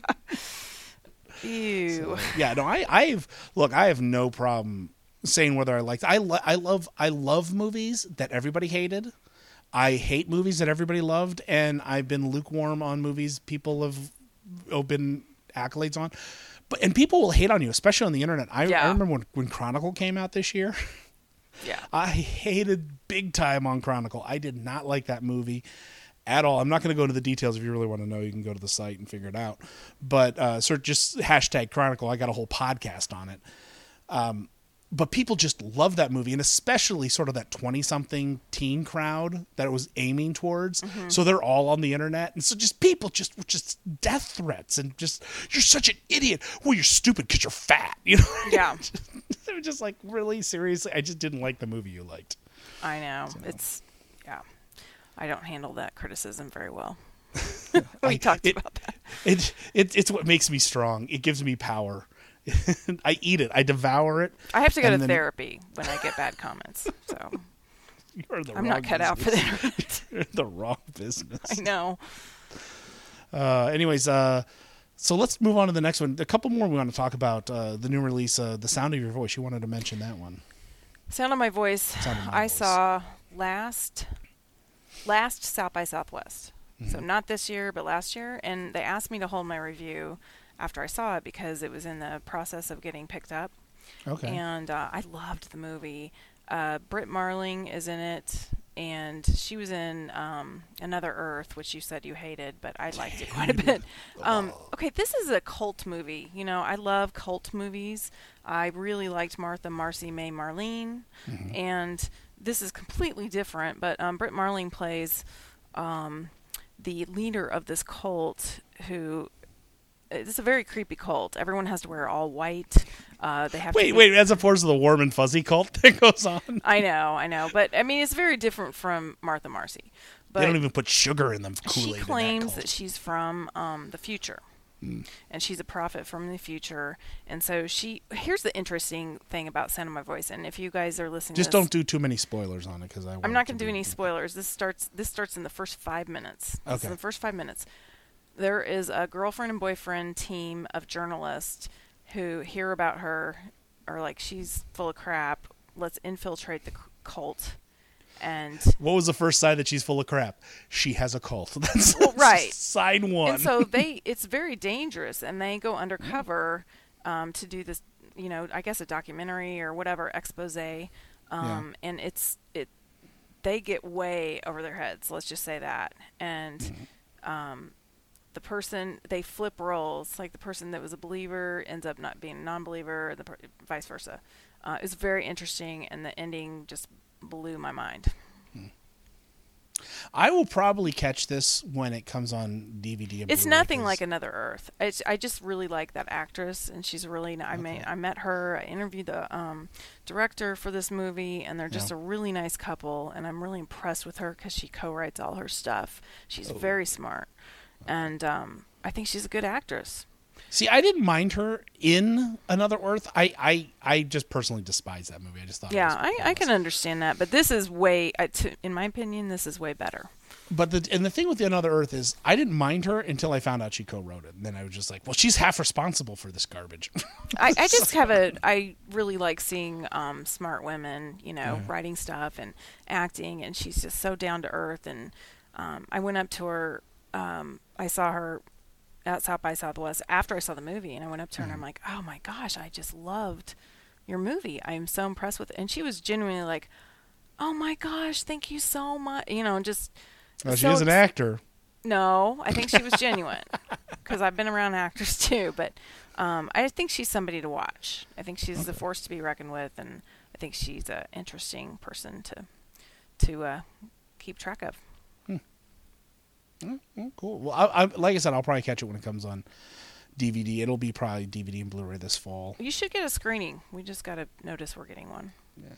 Ew. So, yeah, no, I have no problem saying whether I liked. I love movies that everybody hated. I hate movies that everybody loved, and I've been lukewarm on movies people have been accolades on. And people will hate on you, especially on the internet. I remember when Chronicle came out this year. Yeah. I hated big time on Chronicle. I did not like that movie at all. I'm not going to go into the details. If you really want to know, you can go to the site and figure it out. But just hashtag Chronicle. I got a whole podcast on it. But people just love that movie, and especially sort of that 20-something teen crowd that it was aiming towards. Mm-hmm. So they're all on the internet, and so just people just death threats and just, you're such an idiot. Well, you're stupid because you're fat. You know? Yeah. They were just like, really, seriously? I just didn't like the movie you liked. I know. So. I don't handle that criticism very well. We talked about that. It's what makes me strong. It gives me power. I eat it. I devour it. I have to go to therapy when I get bad comments. So I'm not cut out for that. You're in the wrong business. I know. Anyways, so let's move on to the next one. A couple more we want to talk about. The new release, The Sound of Your Voice. You wanted to mention that one. Sound of My Voice. I saw last South by Southwest. Mm-hmm. So not this year, but last year. And they asked me to hold my review after I saw it because it was in the process of getting picked up. Okay. And I loved the movie. Britt Marling is in it, and she was in Another Earth, which you said you hated, but I liked it quite a bit. Okay, this is a cult movie. You know, I love cult movies. I really liked Marcy May Marlene, mm-hmm. and this is completely different, but Britt Marling plays the leader of this cult who... It's a very creepy cult. Everyone has to wear all white. They have wait, as opposed to the warm and fuzzy cult that goes on. I know. But, I mean, it's very different from Martha Marcy. But they don't even put sugar in them. Kool-Aid. She claims that she's from the future. Mm. And she's a prophet from the future. And so here's the interesting thing about Sound of My Voice. And if you guys are listening just don't do too many spoilers on it. I'm not going to do any spoilers. This starts in the first 5 minutes. Okay. In the first 5 minutes. There is a girlfriend and boyfriend team of journalists who hear about her, or like, she's full of crap. Let's infiltrate the cult. And what was the first sign that she's full of crap? She has a cult. That's right. Sign one. And so it's very dangerous, and they go undercover to do this, I guess a documentary or whatever, expose. And they get way over their heads. Let's just say that. And the person, they flip roles, like the person that was a believer ends up not being a non-believer, and vice versa. It was very interesting, and the ending just blew my mind. I will probably catch this when it comes on DVD. And it's nothing like Another Earth. I just really like that actress, and she's really. I met her. I interviewed the director for this movie, and they're just a really nice couple. And I'm really impressed with her because she co-writes all her stuff. She's very smart. And I think she's a good actress. See, I didn't mind her in Another Earth. I just personally despise that movie. I just thought. Yeah, I can understand that, but this is way, in my opinion, this is way better. But the thing with the Another Earth is, I didn't mind her until I found out she co-wrote it, and then I was just like, well, she's half responsible for this garbage. I really like seeing smart women, writing stuff and acting, and she's just so down to earth. And I went up to her. I saw her at South by Southwest after I saw the movie, and I went up to her and I'm like, oh my gosh, I just loved your movie. I am so impressed with it. And she was genuinely like, oh my gosh, thank you so much. Just. Oh, she is an actor. No, I think she was genuine because I've been around actors too. But I think she's somebody to watch. I think she's a force to be reckoned with, and I think she's an interesting person to keep track of. Cool. Well, I like I said, I'll probably catch it when it comes on DVD. It'll be probably DVD and Blu-ray this fall. You should get a screening. We just got to notice we're getting one.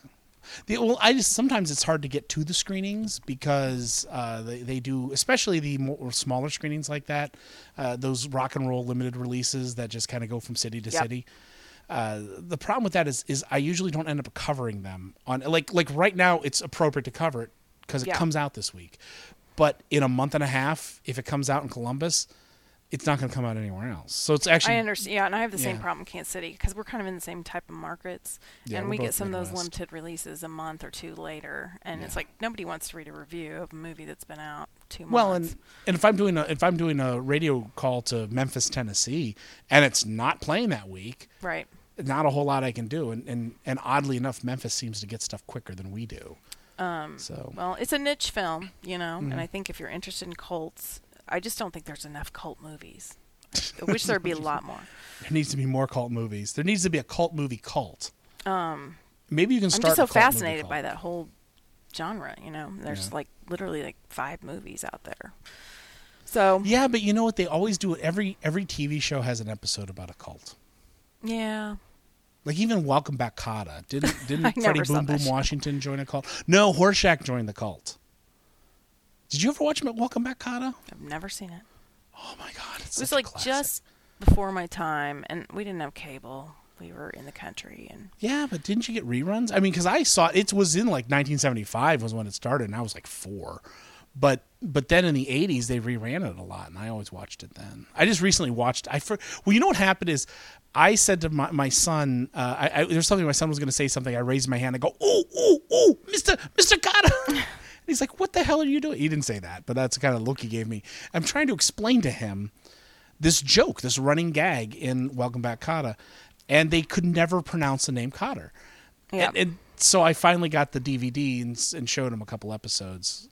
Yeah. Sometimes it's hard to get to the screenings because they do, especially the more smaller screenings like that, those rock and roll limited releases that just kind of go from city to city. The problem with that is I usually don't end up covering them on like right now. It's appropriate to cover it because it comes out this week. But in a month and a half, if it comes out in Columbus, it's not going to come out anywhere else. So it's actually... I understand. Yeah, and I have the same problem in Kansas City because we're kind of in the same type of markets. Yeah, and we get some of those limited releases a month or two later. And it's like nobody wants to read a review of a movie that's been out 2 months. Well, and if I'm doing a radio call to Memphis, Tennessee, and it's not playing that week... Right. Not a whole lot I can do. And oddly enough, Memphis seems to get stuff quicker than we do. Well, it's a niche film, and I think if you're interested in cults, I just don't think there's enough cult movies. I wish there'd be a lot more. There needs to be more cult movies. There needs to be a cult movie cult. Maybe you can start. I'm just so fascinated by that whole genre. There's literally 5 movies out there. So yeah, but you know what? They always do it. Every TV show has an episode about a cult. Yeah. Like even Welcome Back, Kotter. Didn't Freddie Boom Boom Washington join a cult? No, Horshack joined the cult. Did you ever watch Welcome Back, Kotter? I've never seen it. Oh my God, it was like just before my time, and we didn't have cable. We were in the country, and yeah, but didn't you get reruns? I mean, because I saw it was in 1975 was when it started, and I was 4. But then in the 80s they reran it a lot, and I always watched it then. I just recently watched. Well, you know what happened is I said to my son, there's something my son was going to say something. I raised my hand and go, oh, Mr. Kotter. And he's like, what the hell are you doing? He didn't say that, but that's the kind of look he gave me. I'm trying to explain to him this joke, this running gag in Welcome Back, Kotter, and they could never pronounce the name Kotter. Yeah. And so I finally got the DVD and showed him a couple episodes,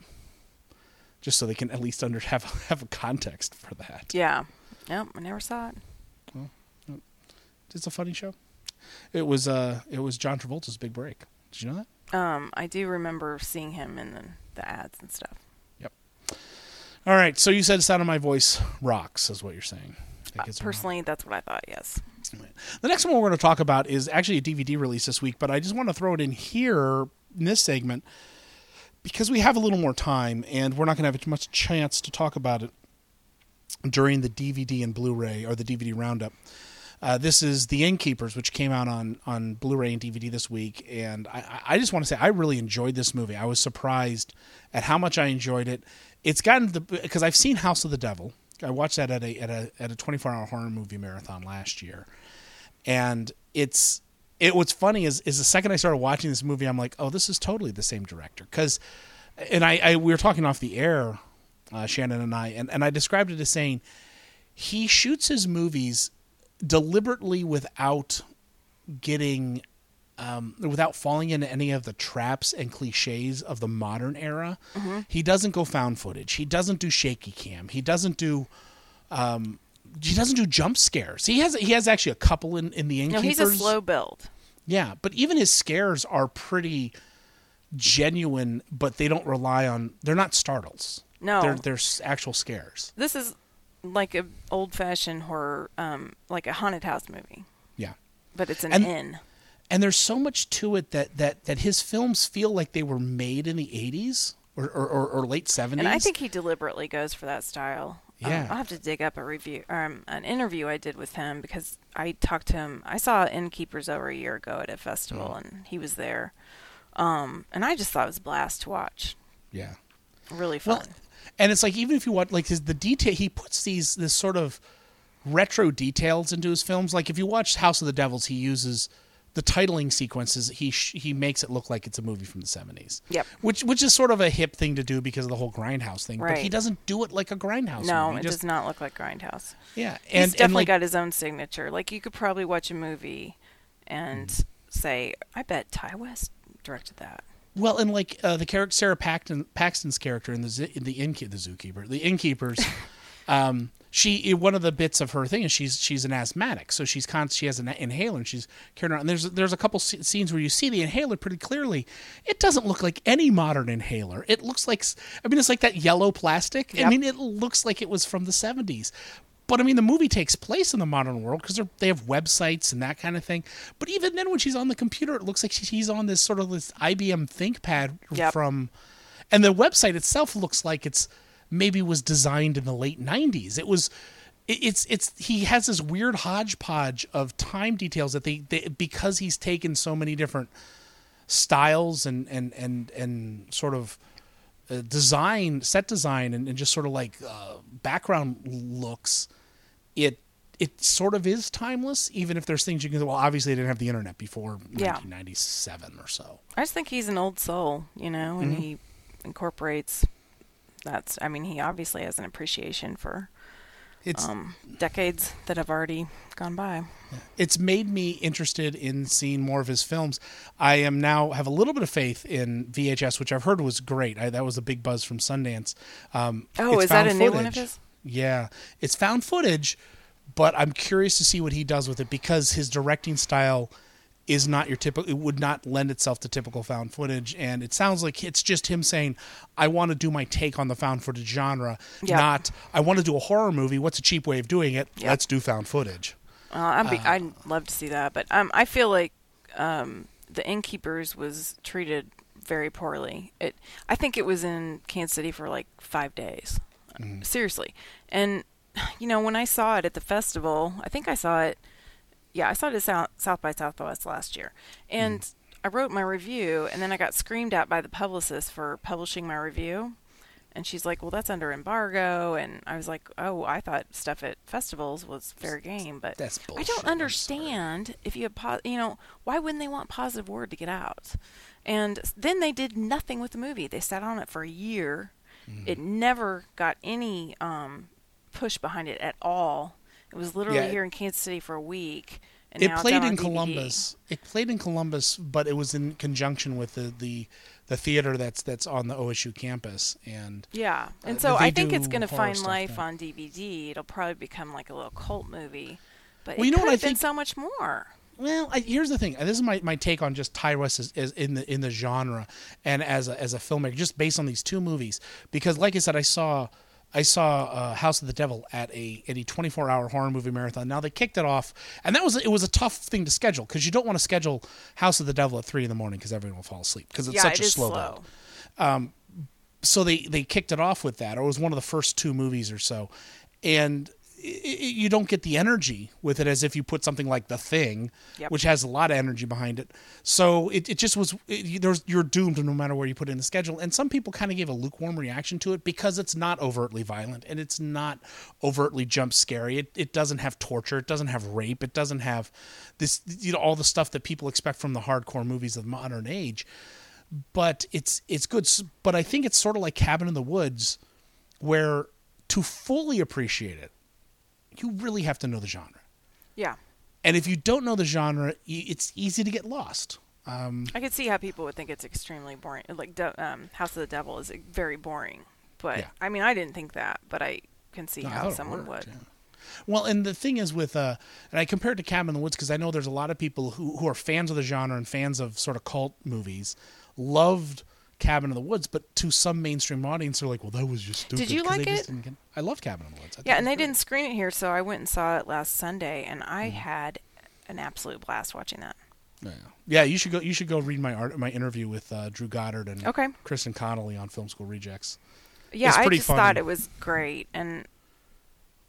just so they can at least have a context for that. Yeah. Nope, I never saw it. Well, it's a funny show. It was John Travolta's big break. Did you know that? I do remember seeing him in the ads and stuff. Yep. All right, so you said Sound of My Voice rocks, is what you're saying. Personally, that's what I thought, yes. The next one we're going to talk about is actually a DVD release this week, but I just want to throw it in here in this segment because we have a little more time, and we're not going to have much chance to talk about it during the DVD and Blu-ray, or the DVD roundup. This is The Innkeepers, which came out on Blu-ray and DVD this week, and I just want to say I really enjoyed this movie. I was surprised at how much I enjoyed it. It's gotten because I've seen House of the Devil. I watched that at a 24-hour horror movie marathon last year, and what's funny is the second I started watching this movie, I'm like, oh, this is totally the same director. We were talking off the air, Shannon and I, and I described it as saying he shoots his movies deliberately without falling into any of the traps and cliches of the modern era. Mm-hmm. He doesn't go found footage. He doesn't do shaky cam. He doesn't do jump scares. He has actually a couple in The Innkeepers. No, he's a slow build. Yeah, but even his scares are pretty genuine, but they don't rely on. They're not startles. No, they're actual scares. This is like an old-fashioned horror, like a haunted house movie. Yeah, but it's an inn. And there's so much to it that his films feel like they were made in the 80s or late 70s. And I think he deliberately goes for that style. Yeah. I'll have to dig up a review, an interview I did with him, because I talked to him. I saw Innkeepers over a year ago at a festival, and he was there. And I just thought it was a blast to watch. Yeah. Really fun. Well, and it's like, even if you watch, like, the detail, he puts this sort of retro details into his films. Like, if you watch House of the Devils, he uses the titling sequences. He makes it look like it's a movie from the 70s. Yep. Which is sort of a hip thing to do because of the whole Grindhouse thing. Right. But he doesn't do it like a Grindhouse no, movie. it does not look like Grindhouse. Yeah. He's definitely got his own signature. Like, you could probably watch a movie and say, I bet Ty West directed that. Well, and like the character Sarah Paxton's character in the Innkeepers, she, one of the bits of her thing is she's an asthmatic, so she has an inhaler and she's carrying around. And there's a couple scenes where you see the inhaler pretty clearly. It doesn't look like any modern inhaler. It looks like, it's like that yellow plastic. Yep. I mean, it looks like it was from the 70s. But I mean, the movie takes place in the modern world because they have websites and that kind of thing. But even then, when she's on the computer, it looks like she's on this sort of this IBM ThinkPad from, and the website itself looks like it's maybe was designed in the late 90s. He has this weird hodgepodge of time details that they because he's taken so many different styles and sort of set design and just sort of like background looks. It sort of is timeless, even if there's things you can. Well, obviously, they didn't have the internet before 1997 or so. I just think he's an old soul, and he incorporates. He obviously has an appreciation for decades that have already gone by. It's made me interested in seeing more of his films. I have a little bit of faith in VHS, which I've heard was great. That was a big buzz from Sundance. Is that a new one of his? Yeah, it's found footage, but I'm curious to see what he does with it because his directing style is not your typical. It would not lend itself to typical found footage, and it sounds like it's just him saying, "I want to do my take on the found footage genre, not I want to do a horror movie. What's a cheap way of doing it? Yep. Let's do found footage." I'd love to see that, but I feel like the Innkeepers was treated very poorly. I think it was in Kansas City for like 5 days. Seriously. And, when I saw it at the festival, I think I saw it at South by Southwest last year. And I wrote my review, and then I got screamed at by the publicist for publishing my review. And she's like, well, that's under embargo. And I was like, oh, I thought stuff at festivals was fair game. But that's bullshit. I don't understand if you have, why wouldn't they want positive word to get out? And then they did nothing with the movie. They sat on it for a year. It never got any push behind it at all. It was literally here in Kansas City for a week. And it played in Columbus. It played in Columbus, but it was in conjunction with the theater that's on the OSU campus. And so I think it's going to find life on DVD. It'll probably become like a little cult movie. But it could have been so much more. Well, here's the thing. This is my take on just Ty West as in the genre and as a filmmaker, just based on these two movies. Because, like I said, I saw House of the Devil at a 24-hour horror movie marathon. Now they kicked it off, and it was a tough thing to schedule because you don't want to schedule House of the Devil at 3 a.m. because everyone will fall asleep because it's such a slow build. So they kicked it off with that, or it was one of the first two movies or so, and you don't get the energy with it as if you put something like The Thing, which has a lot of energy behind it. So it just was. You're doomed no matter where you put it in the schedule. And some people kind of gave a lukewarm reaction to it because it's not overtly violent and it's not overtly jump scary. It doesn't have torture. It doesn't have rape. It doesn't have this. All the stuff that people expect from the hardcore movies of the modern age. But it's good. But I think it's sort of like Cabin in the Woods, where to fully appreciate it, you really have to know the genre. Yeah. And if you don't know the genre, it's easy to get lost. I could see how people would think it's extremely boring. Like House of the Devil is very boring. But, I mean, I didn't think that, but I can see how someone would. Yeah. Well, and the thing is with, and I compare it to Cabin in the Woods because I know there's a lot of people who are fans of the genre and fans of sort of cult movies, loved Cabin in the Woods, but to some mainstream audience, they're like, well, that was just stupid. Did you like it? I loved Cabin in the Woods. And they didn't screen it here, so I went and saw it last Sunday, and I had an absolute blast watching that. Yeah, you should go read my interview with Drew Goddard and Kristen Connolly on Film School Rejects. Yeah, I just thought it was great, and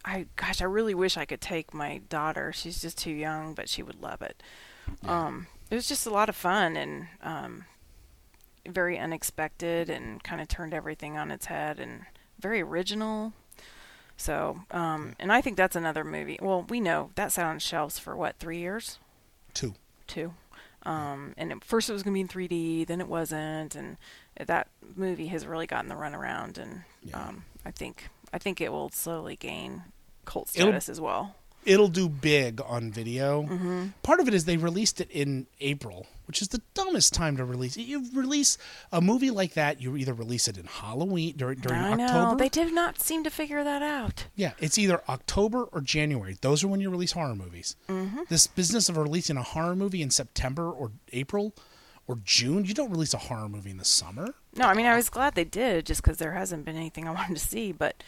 I really wish I could take my daughter. She's just too young, but she would love it. Yeah. It was just a lot of fun and very unexpected and kind of turned everything on its head and very original. So, and I think that's another movie. Well, we know that sat on shelves for what, 3 years? 2. And at first it was going to be in 3D, then it wasn't, and that movie has really gotten the runaround. And I think it will slowly gain cult status as well. It'll do big on video. Mm-hmm. Part of it is they released it in April, which is the dumbest time to release it. You release a movie like that, you either release it in Halloween during October. I know. They did not seem to figure that out. Yeah, it's either October or January. Those are when you release horror movies. Mm-hmm. This business of releasing a horror movie in September or April or June, you don't release a horror movie in the summer. No, I mean, I was glad they did just because there hasn't been anything I wanted to see. But,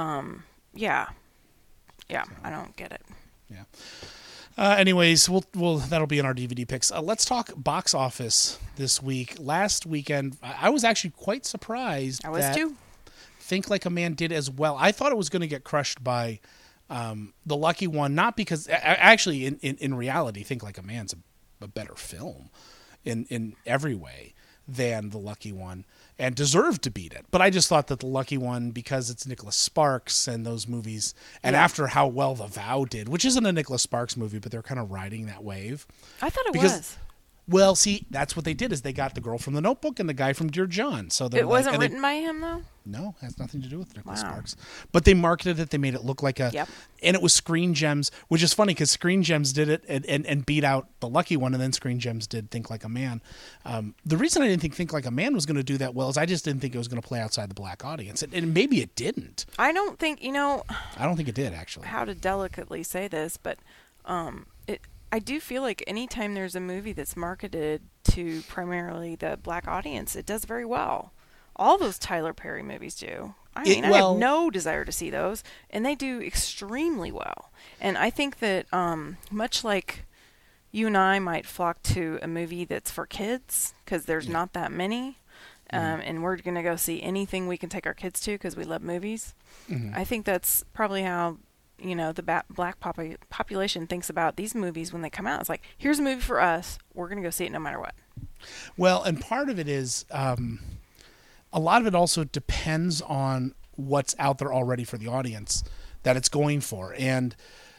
Yeah, I don't get it. Yeah. Anyways, we'll that'll be in our DVD picks. Let's talk box office this week. Last weekend, I was actually quite surprised. I was too. Think Like a Man did as well. I thought it was going to get crushed by The Lucky One, not because actually in reality, Think Like a Man's a better film in every way than The Lucky One, and deserved to beat it. But I just thought that The Lucky One, because it's Nicholas Sparks and those movies, and after how well The Vow did, which isn't a Nicholas Sparks movie, but they're kind of riding that wave. I thought it was. Well, see, that's what they did, is they got the girl from The Notebook and the guy from Dear John. So it wasn't written by him, though? No, it has nothing to do with Nicholas Sparks. But they marketed it. They made it look like and it was Screen Gems, which is funny because Screen Gems did it and beat out The Lucky One, and then Screen Gems did Think Like a Man. The reason I didn't think Like a Man was going to do that well is I just didn't think it was going to play outside the black audience. And maybe it didn't. I don't think it did, actually. How to delicately say this, but I do feel like anytime there's a movie that's marketed to primarily the black audience, it does very well. All those Tyler Perry movies do. I have no desire to see those, and they do extremely well. And I think that much like you and I might flock to a movie that's for kids, because there's not that many, and we're going to go see anything we can take our kids to because we love movies. Mm-hmm. I think that's probably how the black population thinks about these movies when they come out. It's like, here's a movie for us. We're going to go see it no matter what. Well, and part of it is a lot of it also depends on what's out there already for the audience that it's going for. And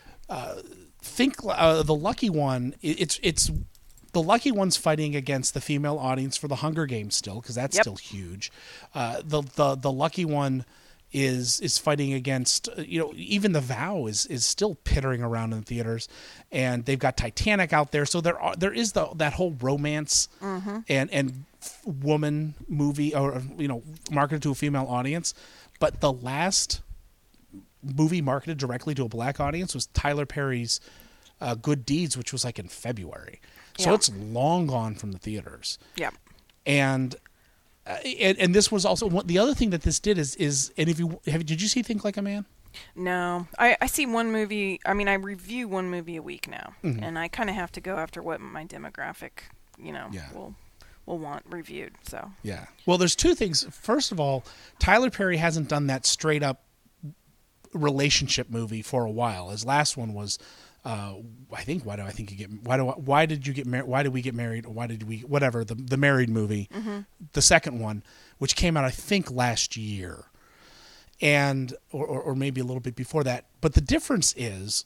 The Lucky One, it's The Lucky One's fighting against the female audience for The Hunger Games still, because that's still huge. The Lucky One is fighting against, even The Vow is still pittering around in theaters, and they've got Titanic out there. So there is that whole romance and woman movie, or marketed to a female audience. But the last movie marketed directly to a black audience was Tyler Perry's Good Deeds, which was like in February. So it's long gone from the theaters. Yeah. And this was also the other thing that this did is and did you see Think Like a Man? No, I see one movie. I mean, I review one movie a week now, and I kind of have to go after what my demographic, will want reviewed. So yeah. Well, there's two things. First of all, Tyler Perry hasn't done that straight up relationship movie for a while. His last one was. Why did you get married? Why did we get married? Why did we, whatever, the married movie, the second one, which came out, I think, last year, and, or maybe a little bit before that. But the difference is,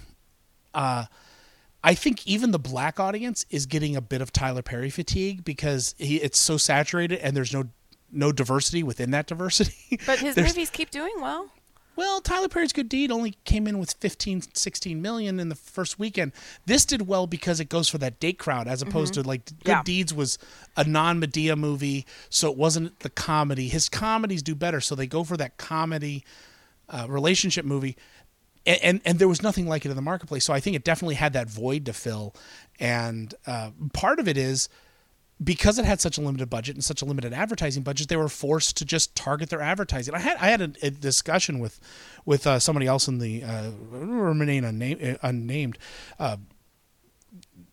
I think even the black audience is getting a bit of Tyler Perry fatigue because it's so saturated and there's no diversity within that diversity. But his movies keep doing well. Well, Tyler Perry's Good Deed only came in with 16 million in the first weekend. This did well because it goes for that date crowd, as opposed to Good Deeds was a non-Medea movie, so it wasn't the comedy. His comedies do better, so they go for that comedy relationship movie. And there was nothing like it in the marketplace, so I think it definitely had that void to fill. And part of it is because it had such a limited budget and such a limited advertising budget, they were forced to just target their advertising. I had a discussion with somebody else in the remain unnamed.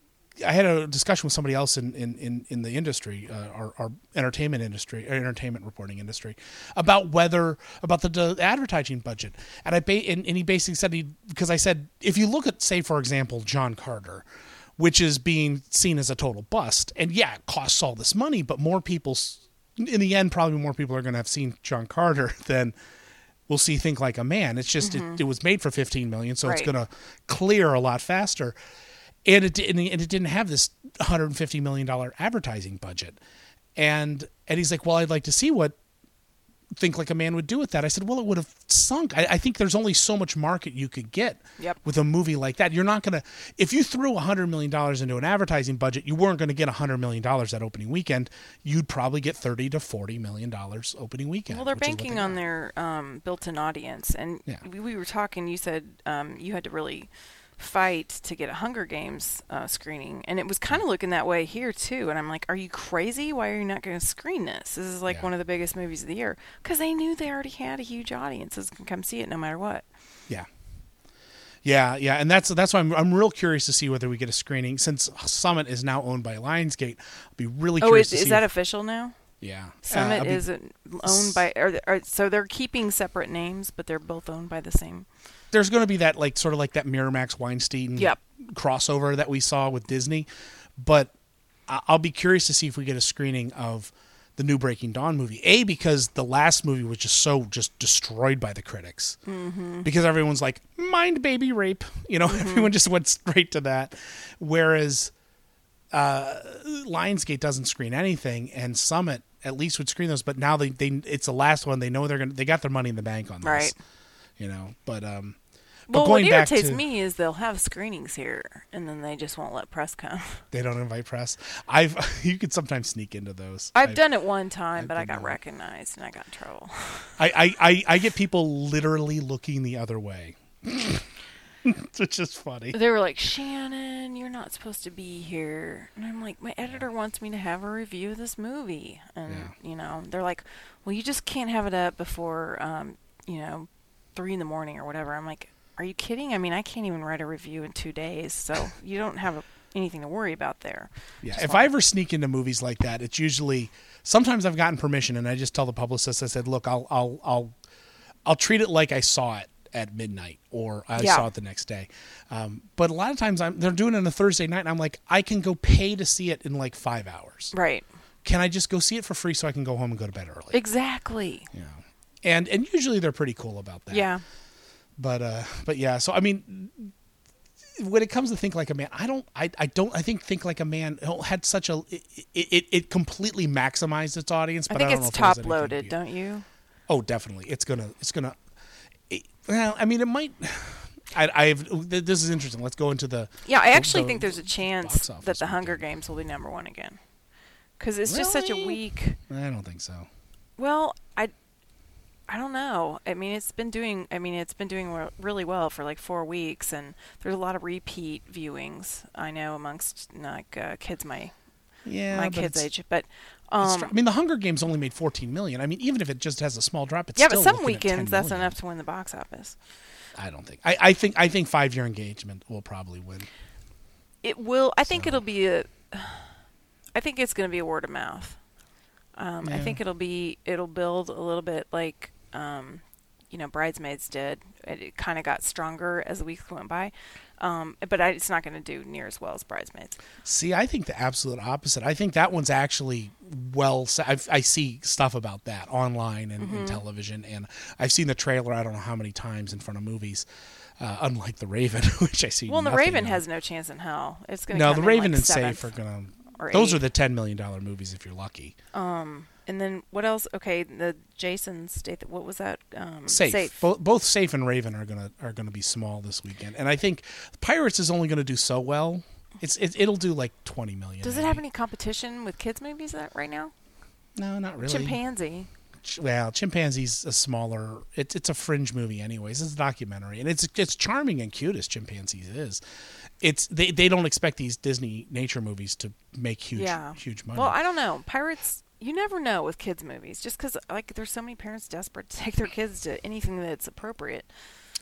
I had a discussion with somebody else in the industry, our entertainment industry, entertainment reporting industry, about the advertising budget, and he basically said because I said, if you look at, say, for example, John Carter, which is being seen as a total bust, and yeah, it costs all this money, but more people, in the end, probably more people are going to have seen John Carter than we'll see Think Like a Man. It's just it was made for $15 million, so it's going to clear a lot faster. And it didn't have this $150 million advertising budget. And he's like, well, I'd like to see what Think Like a Man would do with that. I said, well, it would have sunk. I think there's only so much market you could get with a movie like that. You're not going to, if you threw $100 million into an advertising budget, you weren't going to get $100 million that opening weekend. You'd probably get $30 to $40 million opening weekend. Well, they're banking on their built-in audience. And we were talking, you said you had to really fight to get a Hunger Games screening, and it was kind of looking that way here too. And I'm like, are you crazy? Why are you not going to screen this? This is like one of the biggest movies of the year, because they knew they already had a huge audience that's going to come see it no matter what. Yeah, and that's why I'm real curious to see whether we get a screening, since Summit is now owned by Lionsgate. I'll be really curious to see. Is that official now? Yeah, Summit is owned by, so they're keeping separate names, but they're both owned by the same. There's going to be that sort of like that Miramax Weinstein crossover that we saw with Disney, but I'll be curious to see if we get a screening of the new Breaking Dawn movie. Because the last movie was just destroyed by the critics, because everyone's like, mind baby rape, everyone just went straight to that, whereas Lionsgate doesn't screen anything, and Summit at least would screen those. But now they it's the last one. They know they got their money in the bank on this, right? But what irritates me is they'll have screenings here, and then they just won't let press come. They don't invite press. You could sometimes sneak into those. I've done it one time, but I got recognized and I got in trouble. I get people literally looking the other way. It's just funny. They were like, Shannon, you're not supposed to be here. And I'm like, my editor wants me to have a review of this movie. And, they're like, well, you just can't have it up before, 3 a.m. or whatever. I'm like, are you kidding? I mean, I can't even write a review in 2 days, so you don't have anything to worry about there. Yeah, if I ever sneak into movies like that, it's usually, sometimes I've gotten permission, and I just tell the publicist, I said, look, I'll treat it like I saw it at midnight, or I saw it the next day. But a lot of times they're doing it on a Thursday night, and I'm like, I can go pay to see it in like 5 hours. Right. Can I just go see it for free so I can go home and go to bed early? Exactly. And usually they're pretty cool about that. Yeah. But yeah, so I mean, when it comes to Think Like a Man, I think Think Like a Man had such a it completely maximized its audience. But I think don't know it's if it top loaded, don't you? Oh, definitely. It's gonna. Well, I mean, it might. This is interesting. Let's go into the. Yeah, I actually think there's a chance that the Hunger Games will be #1 again, because it's just such a weak. I don't think so. Well, I don't know. I mean, it's been doing really well for like 4 weeks, and there's a lot of repeat viewings. I know amongst kids my kids' age, but I mean, the Hunger Games only made $14 million. I mean, even if it just has a small drop, it's still but some weekends that's enough to win the box office. I don't think. I think 5-year engagement will probably win. It will. I think it'll be I think it's going to be a word of mouth. I think it'll build a little bit like Bridesmaids did. It kind of got stronger as the weeks went by, but it's not going to do near as well as Bridesmaids. See, I think the absolute opposite. I think that one's actually I see stuff about that online and in television, and I've seen the trailer I don't know how many times in front of movies. Unlike The Raven, which I see. Well, The Raven has no chance in hell. It's going to. No, The Raven and Safe are going to. Those are the $10 million movies if you're lucky. And then what else? Okay, the Jason Statham. What was that? Safe. Both Safe and Raven are gonna be small this weekend, and I think Pirates is only going to do so well. It'll do like $20 million. Does it have any competition with kids movies right now? No, not really. Chimpanzee. Well, Chimpanzee's a smaller. It's a fringe movie, anyways. It's a documentary, and it's charming and cute as Chimpanzees is. They don't expect these Disney nature movies to make huge money. Well, I don't know. Pirates, you never know with kids movies, just because there's so many parents desperate to take their kids to anything that's appropriate.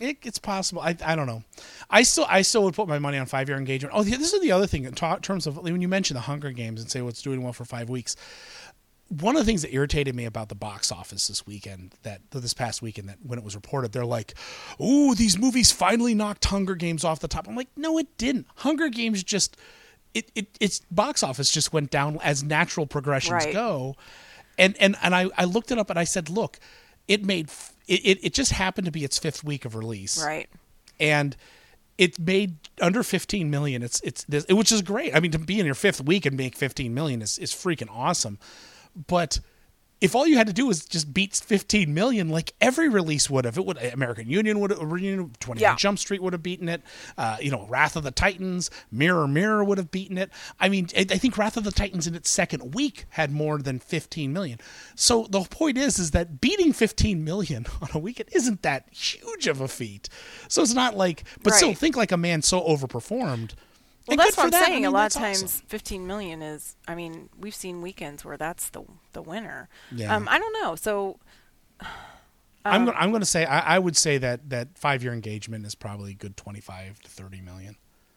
It's possible. I don't know. I still would put my money on 5-year engagement. Oh, this is the other thing in terms of when you mention the Hunger Games and say what's doing well for 5 weeks. One of the things that irritated me about the box office this past weekend, that when it was reported, they're like, "Oh, these movies finally knocked Hunger Games off the top." I'm like, no, it didn't. Hunger Games just its box office just went down as natural progressions go, and I looked it up and I said, look, it just happened to be its 5th week of release, right, and it made under 15 million. Which is great. I mean, to be in your 5th week and make 15 million is freaking awesome. But if all you had to do was just beat 15 million, like every release would have, American Union would have, 21 Jump Street would have beaten it. Wrath of the Titans, Mirror would have beaten it. I mean, I think Wrath of the Titans in its 2nd week had more than 15 million. So the point is that beating 15 million on a weekend isn't that huge of a feat. So it's not like, but still think like a man so overperformed. Well, that's what I'm saying. A lot of times, awesome. 15 million is. I mean, we've seen weekends where that's the winner. Yeah. I don't know. So, I'm going to say I would say that 5-year engagement is probably a good 25 to 30 million.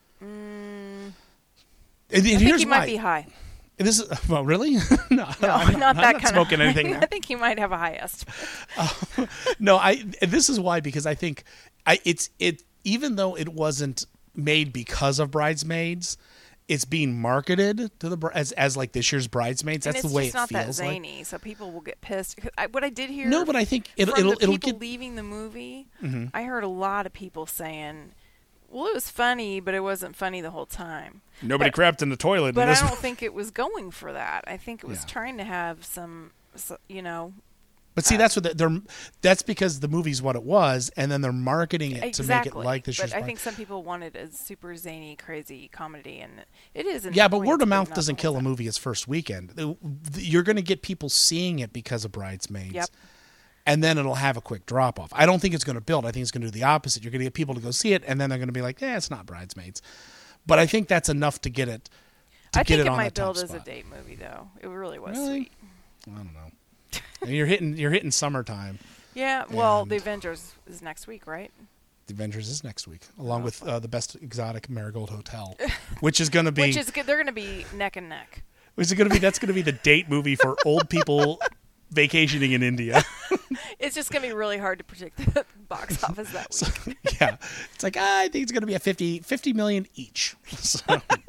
I think he might be high. This is really no, I'm not that kind smoking of. Anything. I think he might have a high estimate. No, This is why, because I think it's even though it wasn't made because of Bridesmaids, it's being marketed to as like this year's Bridesmaids. That's the way it feels. It's not that zany, so people will get pissed. What I did hear, no, but I think it'll people get leaving the movie. Mm-hmm. I heard a lot of people saying, "Well, it was funny, but it wasn't funny the whole time." Nobody crapped in the toilet. But I don't think it was going for that. I think it was trying to have some, But see, that's what that's because the movie's what it was, and then they're marketing it to make it like this. But I think some people wanted a super zany, crazy comedy, and it is. Yeah, but word of mouth doesn't kill a movie its first weekend. You're going to get people seeing it because of Bridesmaids, and then it'll have a quick drop off. I don't think it's going to build. I think it's going to do the opposite. You're going to get people to go see it, and then they're going to be like, it's not Bridesmaids. But I think that's enough to get it. I think it might build as a date movie, though. It really was sweet. I don't know. You're hitting summertime. Yeah, well, The Avengers is next week, right? The Avengers is next week, along with the Best Exotic Marigold Hotel, which is going to be. They're going to be neck and neck. Which is going to be that's going to be the date movie for old people vacationing in India. It's just going to be really hard to predict the box office that week. So, it's like I think it's going to be a 50 million each. So.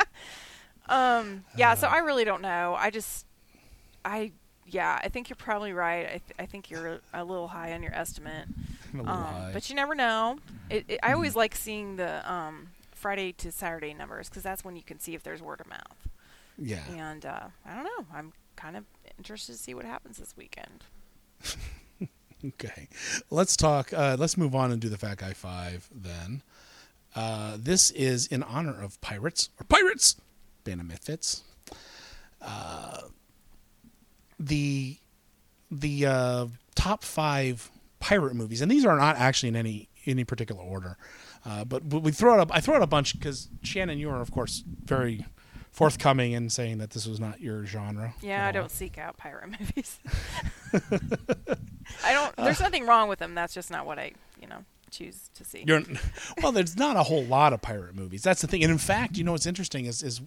So I really don't know. I think you're probably right. I think you're a little high on your estimate. But you never know. I always like seeing the Friday to Saturday numbers because that's when you can see if there's word of mouth. Yeah. And I don't know. I'm kind of interested to see what happens this weekend. Okay. Let's talk. Let's move on and do the Fat Guy 5 then. This is in honor of Pirates, Band of Misfits. The top 5 pirate movies, and these are not actually in any particular order, but I throw out a bunch because Shannon, you are of course very forthcoming in saying that this was not your genre. Yeah, I don't seek out pirate movies. I don't. There's nothing wrong with them. That's just not what I choose to see. Well, there's not a whole lot of pirate movies. That's the thing, and in fact, what's interesting is.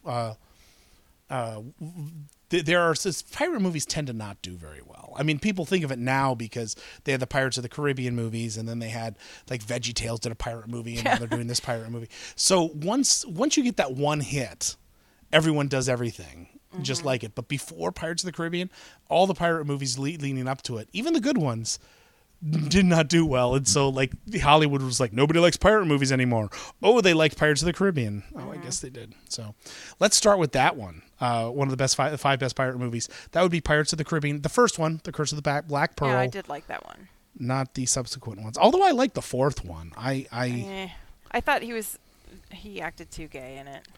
There are pirate movies tend to not do very well. I mean, people think of it now because they had the Pirates of the Caribbean movies, and then they had like VeggieTales did a pirate movie, and now they're doing this pirate movie. So once you get that one hit, everyone does everything just like it. But before Pirates of the Caribbean, all the pirate movies leading up to it, even the good ones, did not do well. And so like Hollywood was like, nobody likes pirate movies anymore. Oh, they liked Pirates of the Caribbean. Oh, I guess they did. So let's start with that one. One of the best five best pirate movies. That would be Pirates of the Caribbean. The first one, The Curse of the Black Pearl. Yeah, I did like that one. Not the subsequent ones. Although I liked the fourth one. I thought he acted too gay in it.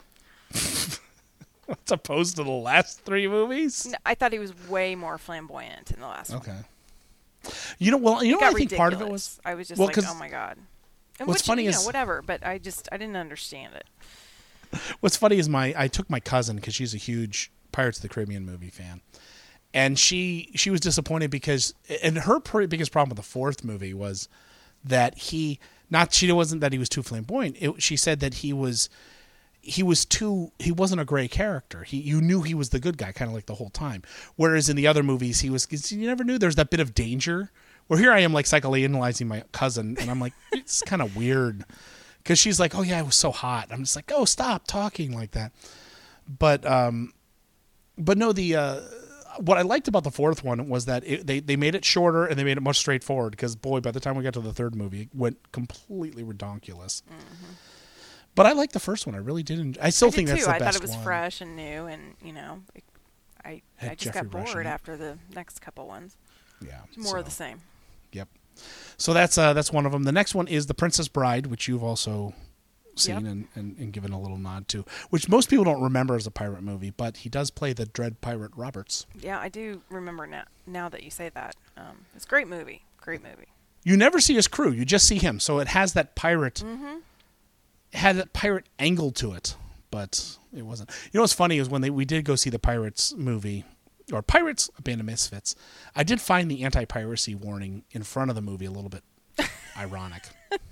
As opposed to the last 3 movies? No, I thought he was way more flamboyant in the last one. Okay. What I think part of it was? I was just like, oh my God. And what's funny is whatever, but I didn't understand it. What's funny is I took my cousin because she's a huge Pirates of the Caribbean movie fan, and she was disappointed because her biggest problem with the fourth movie was that She wasn't that he was too flamboyant. She said that he wasn't a gray character. You knew he was the good guy kind of like the whole time. Whereas in the other movies, you never knew. There's that bit of danger. Where here I am like psychoanalyzing my cousin, and I'm like, it's kind of weird. Because she's like, oh yeah, I was so hot. I'm just like, oh, stop talking like that. But no, what I liked about the fourth one was that they made it shorter and they made it much straightforward. Because boy, by the time we got to the third movie, it went completely redonkulous. Mm-hmm. But I liked the first one. I really did. I still think that's the best one. I thought it was fresh and new, and I just got bored after the next couple ones. Yeah, more of the same. Yep. So that's one of them. The next one is The Princess Bride, which you've also seen and given a little nod to, which most people don't remember as a pirate movie, but he does play the Dread Pirate Roberts. Yeah, I do remember now that you say that. It's a great movie. Great movie. You never see his crew. You just see him. So it has that pirate... Mm-hmm. It had that pirate angle to it, but it wasn't. You know what's funny is when we did go see the Pirates movie... or Pirates, A Band of Misfits, I did find the anti-piracy warning in front of the movie a little bit ironic.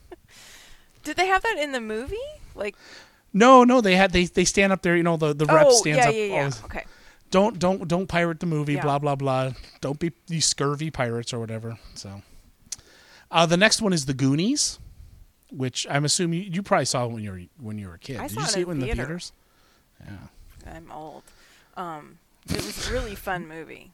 Did they have that in the movie? Like, no, they stand up there. You know, the rep stands up. Yeah. Okay. Don't pirate the movie. Yeah. Blah blah blah. Don't be these scurvy pirates or whatever. So, the next one is The Goonies, which I'm assuming you probably saw when you were a kid. Did you see it in the theaters? Yeah. I'm old. It was a really fun movie.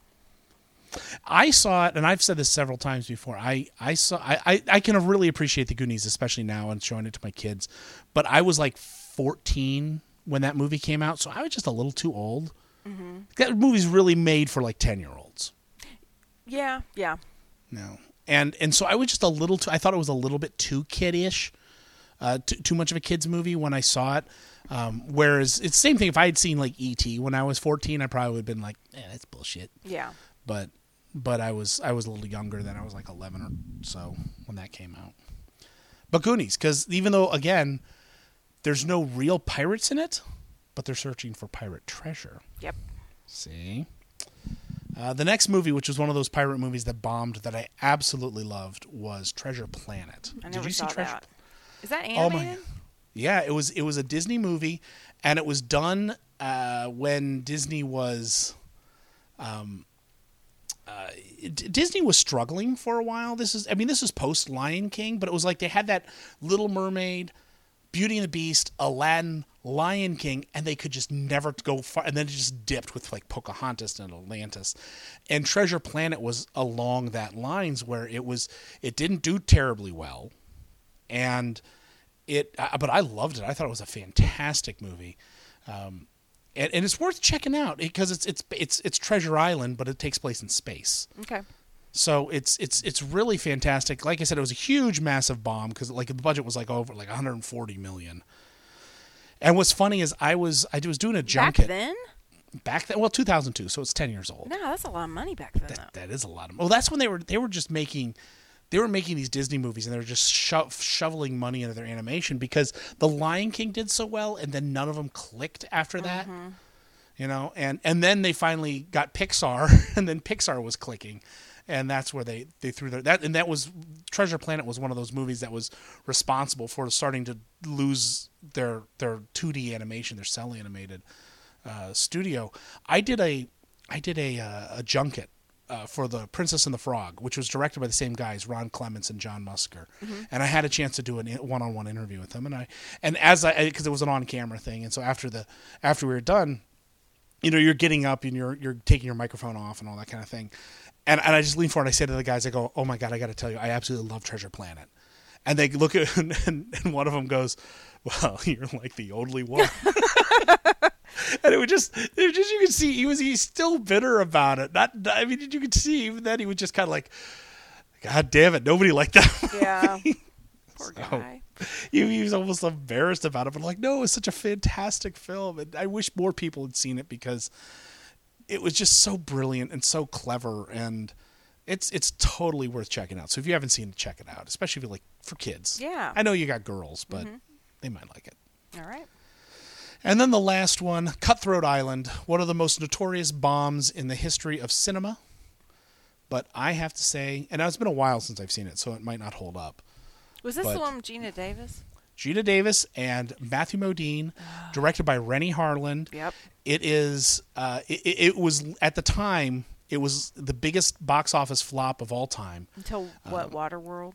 I saw it, and I've said this several times before. I can really appreciate The Goonies, especially now, and showing it to my kids. But I was like 14 when that movie came out, so I was just a little too old. Mm-hmm. That movie's really made for like 10-year-olds. Yeah. No, and so I was just a little too. I thought it was a little bit too kiddish, too much of a kids movie when I saw it. Whereas it's the same thing if I had seen like E.T. when I was 14, I probably would have been like, that's bullshit. Yeah. But I was a little younger then. I was like 11 or so when that came out. But Goonies, because even though, again, there's no real pirates in it, but they're searching for pirate treasure. Yep. See? The next movie, which was one of those pirate movies that bombed that I absolutely loved, was Treasure Planet. I never saw that. Is that animated? Oh my. Yeah, it was a Disney movie, and it was done when Disney was Disney was struggling for a while. This is post Lion King, but it was like they had that Little Mermaid, Beauty and the Beast, Aladdin, Lion King, and they could just never go far, and then it just dipped with like Pocahontas and Atlantis. And Treasure Planet was along that lines where it didn't do terribly well, and but I loved it. I thought it was a fantastic movie, and it's worth checking out because it's Treasure Island, but it takes place in space. Okay. So it's really fantastic. Like I said, it was a huge, massive bomb because like the budget was like over like $140 million. And what's funny is I was doing a junket back then. Well, 2002, so it's 10 years old. No, that's a lot of money back then. That is a lot of. Well, that's when they were just making. They were making these Disney movies, and they were just shoveling money into their animation because The Lion King did so well, and then none of them clicked after that. Mm-hmm. You know, and then they finally got Pixar, and then Pixar was clicking, and that's where they threw that was Treasure Planet was one of those movies that was responsible for starting to lose their 2D animation, their cell animated studio. I did a junket. For The Princess and the Frog, which was directed by the same guys, Ron Clements and John Musker, mm-hmm. and I had a chance to do a one-on-one interview with them, because it was an on-camera thing, and so after we were done, you know, you're getting up and you're taking your microphone off and all that kind of thing, and I just leaned forward and I said to the guys, I go, oh my God, I got to tell you, I absolutely love Treasure Planet, and they look at and one of them goes, well, you're like the only one. And it was just you could see he's still bitter about it. You could see even then he was just kind of like, God damn it, nobody liked that movie. Yeah, poor guy. He was almost embarrassed about it, but like, no, it's such a fantastic film, and I wish more people had seen it because it was just so brilliant and so clever, and it's totally worth checking out. So if you haven't seen it, check it out, especially if you like for kids. Yeah, I know you got girls, but mm-hmm. they might like it. All right. And then the last one, Cutthroat Island, one of the most notorious bombs in the history of cinema. But I have to say, and it's been a while since I've seen it, so it might not hold up. Was this the one with Gina Davis? Gina Davis and Matthew Modine, directed by Rennie Harlan. Yep. It is. It was at the time. It was the biggest box office flop of all time. Until what? Waterworld.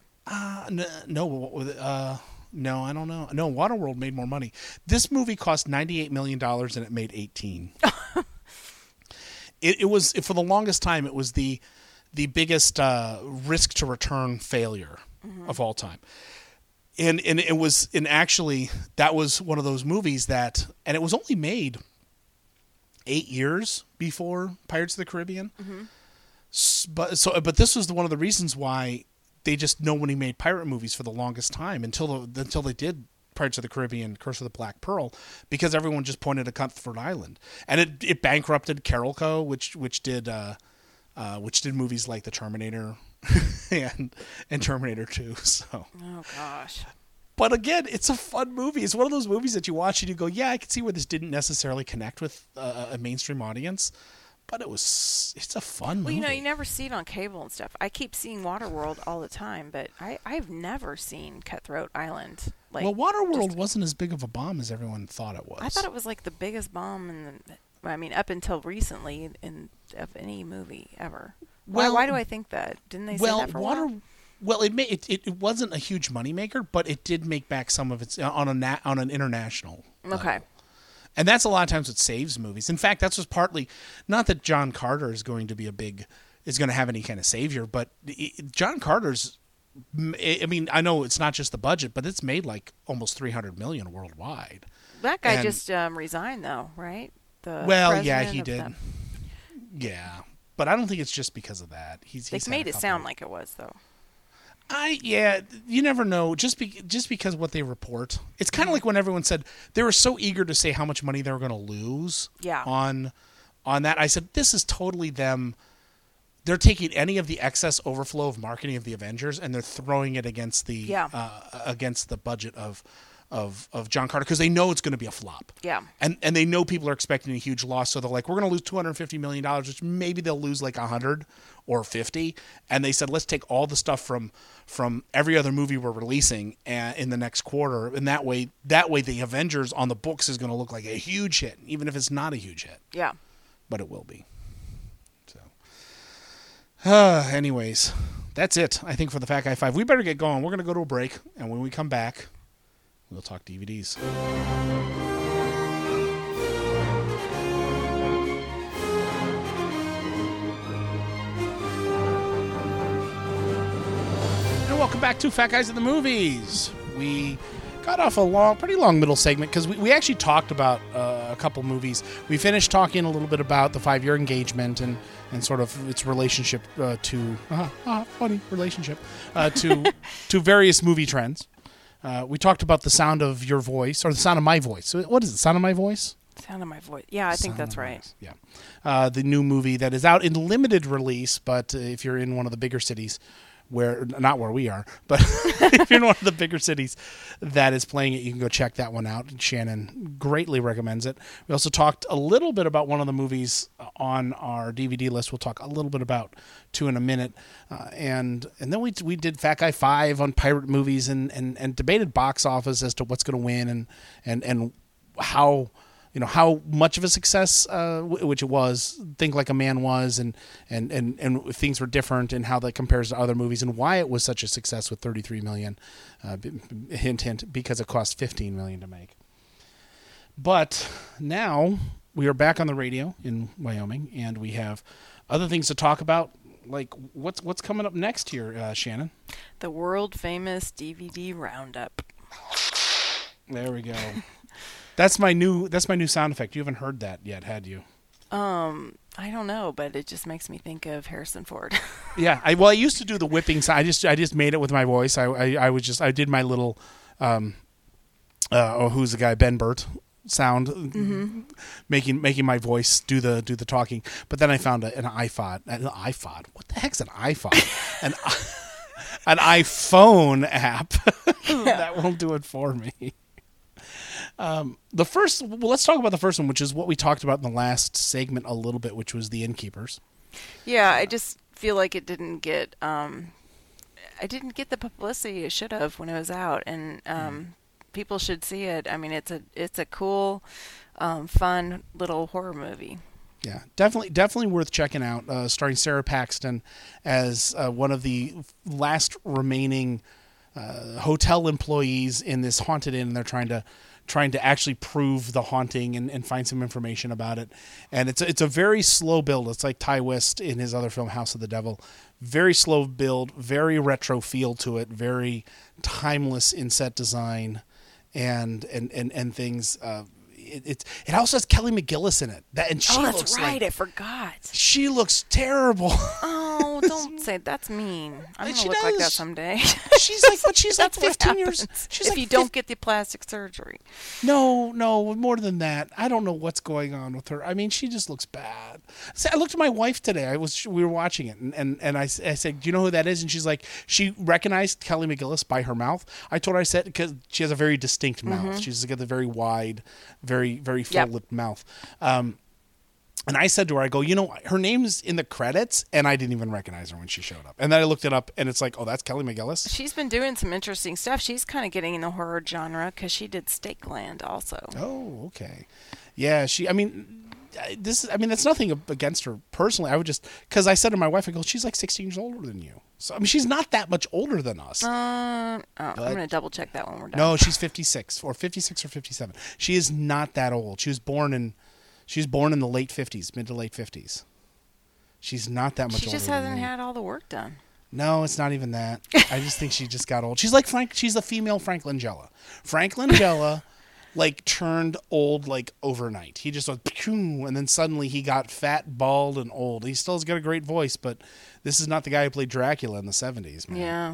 No, I don't know. No, Waterworld made more money. This movie cost $98 million and it made 18. It was, for the longest time, it was the biggest risk to return failure of all time. And it was, and actually that was one of those movies that, and it was only made 8 years before Pirates of the Caribbean. But this was one of the reasons why they just nobody made pirate movies for the longest time until they did Pirates of the Caribbean, Curse of the Black Pearl, because everyone just pointed at Comfort Island, and it bankrupted Carolco, which did movies like The Terminator and Terminator 2. So. Oh gosh. But again, it's a fun movie. It's one of those movies that you watch and you go, yeah, I can see where this didn't necessarily connect with a mainstream audience. But it's a fun movie. Well, you never see it on cable and stuff. I keep seeing Waterworld all the time, but I've never seen Cutthroat Island. Well, Waterworld wasn't as big of a bomb as everyone thought it was. I thought it was like the biggest bomb up until recently of any movie ever. Why do I think that? Didn't they say that for a while? Well, it wasn't a huge moneymaker, but it did make back some of its on an international level. Okay. And that's a lot of times what saves movies. In fact, that's what's partly, not that John Carter is going to have any kind of savior, but John Carter's, I mean, I know it's not just the budget, but it's made like almost $300 million worldwide. That guy just resigned though, right? Yeah, he did. Yeah, but I don't think it's just because of that. They made it sound like it was though. You never know. Just because what they report, it's kind of like when everyone said they were so eager to say how much money they were going to lose. Yeah. On that, I said this is totally them. They're taking any of the excess overflow of marketing of the Avengers and they're throwing it against the budget of John Carter because they know it's going to be a flop. Yeah. And they know people are expecting a huge loss, so they're like, we're going to lose $250 million, which maybe they'll lose like 100 or 50. And they said, let's take all the stuff from every other movie we're releasing in the next quarter, and that way the Avengers on the books is going to look like a huge hit, even if it's not a huge hit. Yeah. But it will be. So, anyways, that's it. I think for the Fat Guy 5, we better get going. We're going to go to a break, and when we come back, we'll talk DVDs. And welcome back to Fat Guys at the Movies. We got off a pretty long middle segment because we actually talked about a couple movies. We finished talking a little bit about the 5-year engagement and sort of its relationship to various movie trends. We talked about the sound of your voice, or the sound of my voice. So what is it, Sound of My Voice? Sound of My Voice. Yeah, I think that's right. Voice. Yeah. The new movie that is out in limited release, but if you're in one of the bigger cities, not where we are, but if you're in one of the bigger cities that is playing it, you can go check that one out. Shannon greatly recommends it. We also talked a little bit about one of the movies on our DVD list. We'll talk a little bit about two in a minute. And then we did Fat Guy 5 on pirate movies and debated box office as to what's going to win and how much of a success, which it was, Think Like a Man was, and if things were different and how that compares to other movies and why it was such a success with $33 million, hint, because it cost $15 million to make. But now we are back on the radio in Wyoming, and we have other things to talk about. Like what's coming up next here, Shannon? The world famous DVD roundup. There we go. That's my new sound effect. You haven't heard that yet, had you? I don't know, but it just makes me think of Harrison Ford. Yeah, I used to do the whipping sound. I just made it with my voice. I did my little who's the guy, Ben Burt sound, making my voice do the talking. But then I found an iPod. What the heck's an iPod? an iPhone app that won't do it for me. Let's talk about the first one, which is what we talked about in the last segment a little bit, which was The Innkeepers. Yeah, I just feel like it didn't get I didn't get the publicity it should have when it was out, and people should see it. I mean, it's a cool, fun little horror movie. Yeah, definitely worth checking out. Starring Sarah Paxton as one of the last remaining hotel employees in this haunted inn, and they're trying to actually prove the haunting and find some information about it. And it's a very slow build. It's like Ty West in his other film House of the Devil. Very slow build, very retro feel to it, very timeless in set design and things. It also has Kelly McGillis in it. That's right. I forgot. She looks terrible. Oh, don't say that's mean. I'm gonna look like that someday. She's like 15 years. If you don't get the plastic surgery. No, more than that. I don't know what's going on with her. I mean, she just looks bad. So I looked at my wife today. We were watching it, and I said, "Do you know who that is?" And she's like, she recognized Kelly McGillis by her mouth. I told her, I said, because she has a very distinct mouth. She's got the very wide, very full-lipped mouth. And I said to her, I go, her name's in the credits, and I didn't even recognize her when she showed up. And then I looked it up, and it's like, oh, that's Kelly McGillis? She's been doing some interesting stuff. She's kind of getting in the horror genre because she did Stakeland also. Oh, okay. Yeah, that's nothing against her personally. I would just, because I said to my wife, I go, she's like 16 years older than you. So, I mean, she's not that much older than us. I'm going to double check that when we're done. No, she's 56 or 57. She is not that old. She was born in the late 50s, mid to late 50s. She's not that much older. She just hasn't had all the work done. No, it's not even that. I just think she just got old. She's like she's a female Frank Langella. Frank Langella like turned old like overnight. He just went, and then suddenly he got fat, bald, and old. He still has got a great voice, but this is not the guy who played Dracula in the 70s, man. Yeah.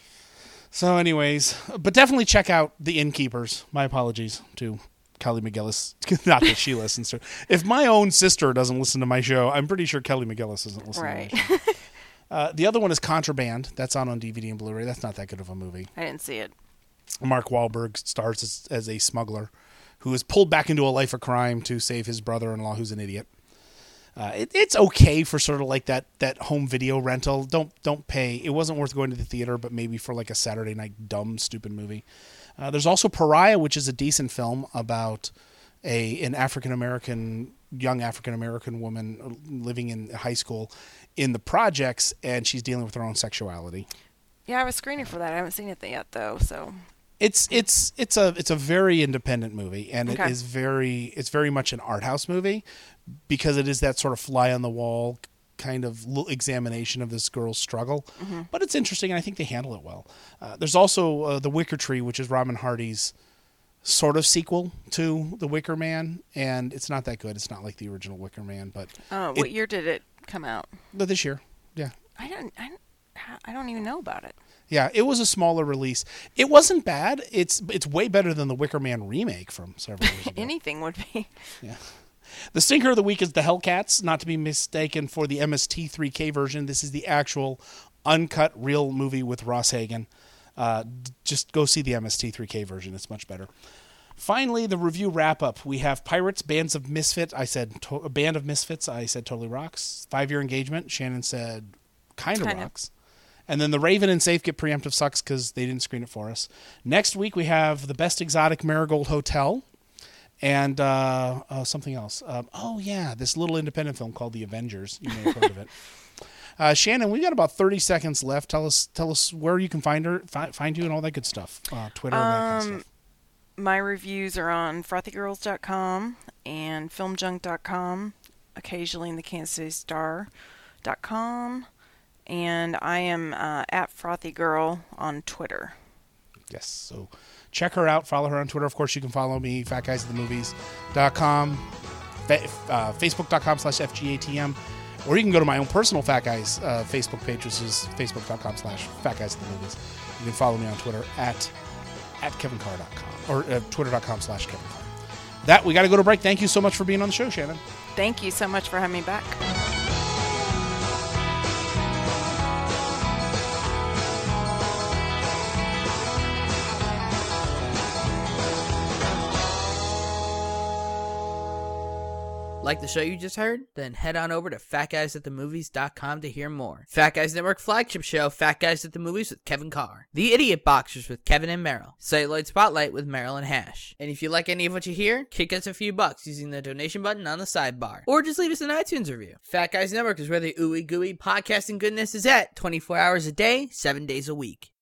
So anyways, but definitely check out The Innkeepers. My apologies to Kelly McGillis. Not that she listens to. If my own sister doesn't listen to my show, I'm pretty sure Kelly McGillis isn't listening to my show. The other one is Contraband. That's on DVD and Blu-ray. That's not that good of a movie. I didn't see it. Mark Wahlberg stars as a smuggler who is pulled back into a life of crime to save his brother-in-law who's an idiot. It's okay for sort of like that home video rental. Don't pay. It wasn't worth going to the theater, but maybe for like a Saturday night dumb, stupid movie. There's also Pariah, which is a decent film about an young African-American woman living in high school in the projects, and she's dealing with her own sexuality. Yeah, I was screening for that. I haven't seen it yet, though, so... It's a very independent movie, and it's very much an art house movie because it is that sort of fly on the wall kind of examination of this girl's struggle. Mm-hmm. But it's interesting, and I think they handle it well. There's also The Wicker Tree, which is Robin Hardy's sort of sequel to The Wicker Man, and it's not that good. It's not like the original Wicker Man, but what year did it come out? This year. Yeah. I don't even know about it. Yeah, it was a smaller release. It wasn't bad. It's way better than the Wicker Man remake from several years ago. Anything would be. Yeah. The stinker of the week is the Hellcats, not to be mistaken for the MST3K version. This is the actual uncut real movie with Ross Hagen. Just go see the MST3K version. It's much better. Finally, the review wrap-up. We have Pirates, Band of Misfits. I said totally rocks. 5-year engagement. Shannon said kind of rocks. And then The Raven and Safe get preemptive sucks because they didn't screen it for us. Next week, we have The Best Exotic Marigold Hotel and something else. This little independent film called The Avengers. You may have heard of it. Shannon, we got about 30 seconds left. Tell us where you can find you and all that good stuff. Twitter and that kind of stuff. My reviews are on frothygirls.com and filmjunk.com, occasionally in the kansascitystar.com. And I am at FrothyGirl on Twitter. Yes, so check her out. Follow her on Twitter. Of course, you can follow me, fatguysofthemovies.com, facebook.com/FGATM, or you can go to my own personal Fat Guys Facebook page, which is facebook.com/fatguysofthemovies. You can follow me on Twitter at kevincarr.com or twitter.com/kevincarr. We got to go to break. Thank you so much for being on the show, Shannon. Thank you so much for having me back. Like the show you just heard? Then head on over to fatguysatthemovies.com to hear more. Fat Guys Network flagship show, Fat Guys at the Movies with Kevin Carr. The Idiot Boxers with Kevin and Meryl. Celluloid Spotlight with Meryl and Hash. And if you like any of what you hear, kick us a few bucks using the donation button on the sidebar. Or just leave us an iTunes review. Fat Guys Network is where the ooey gooey podcasting goodness is at 24 hours a day, 7 days a week.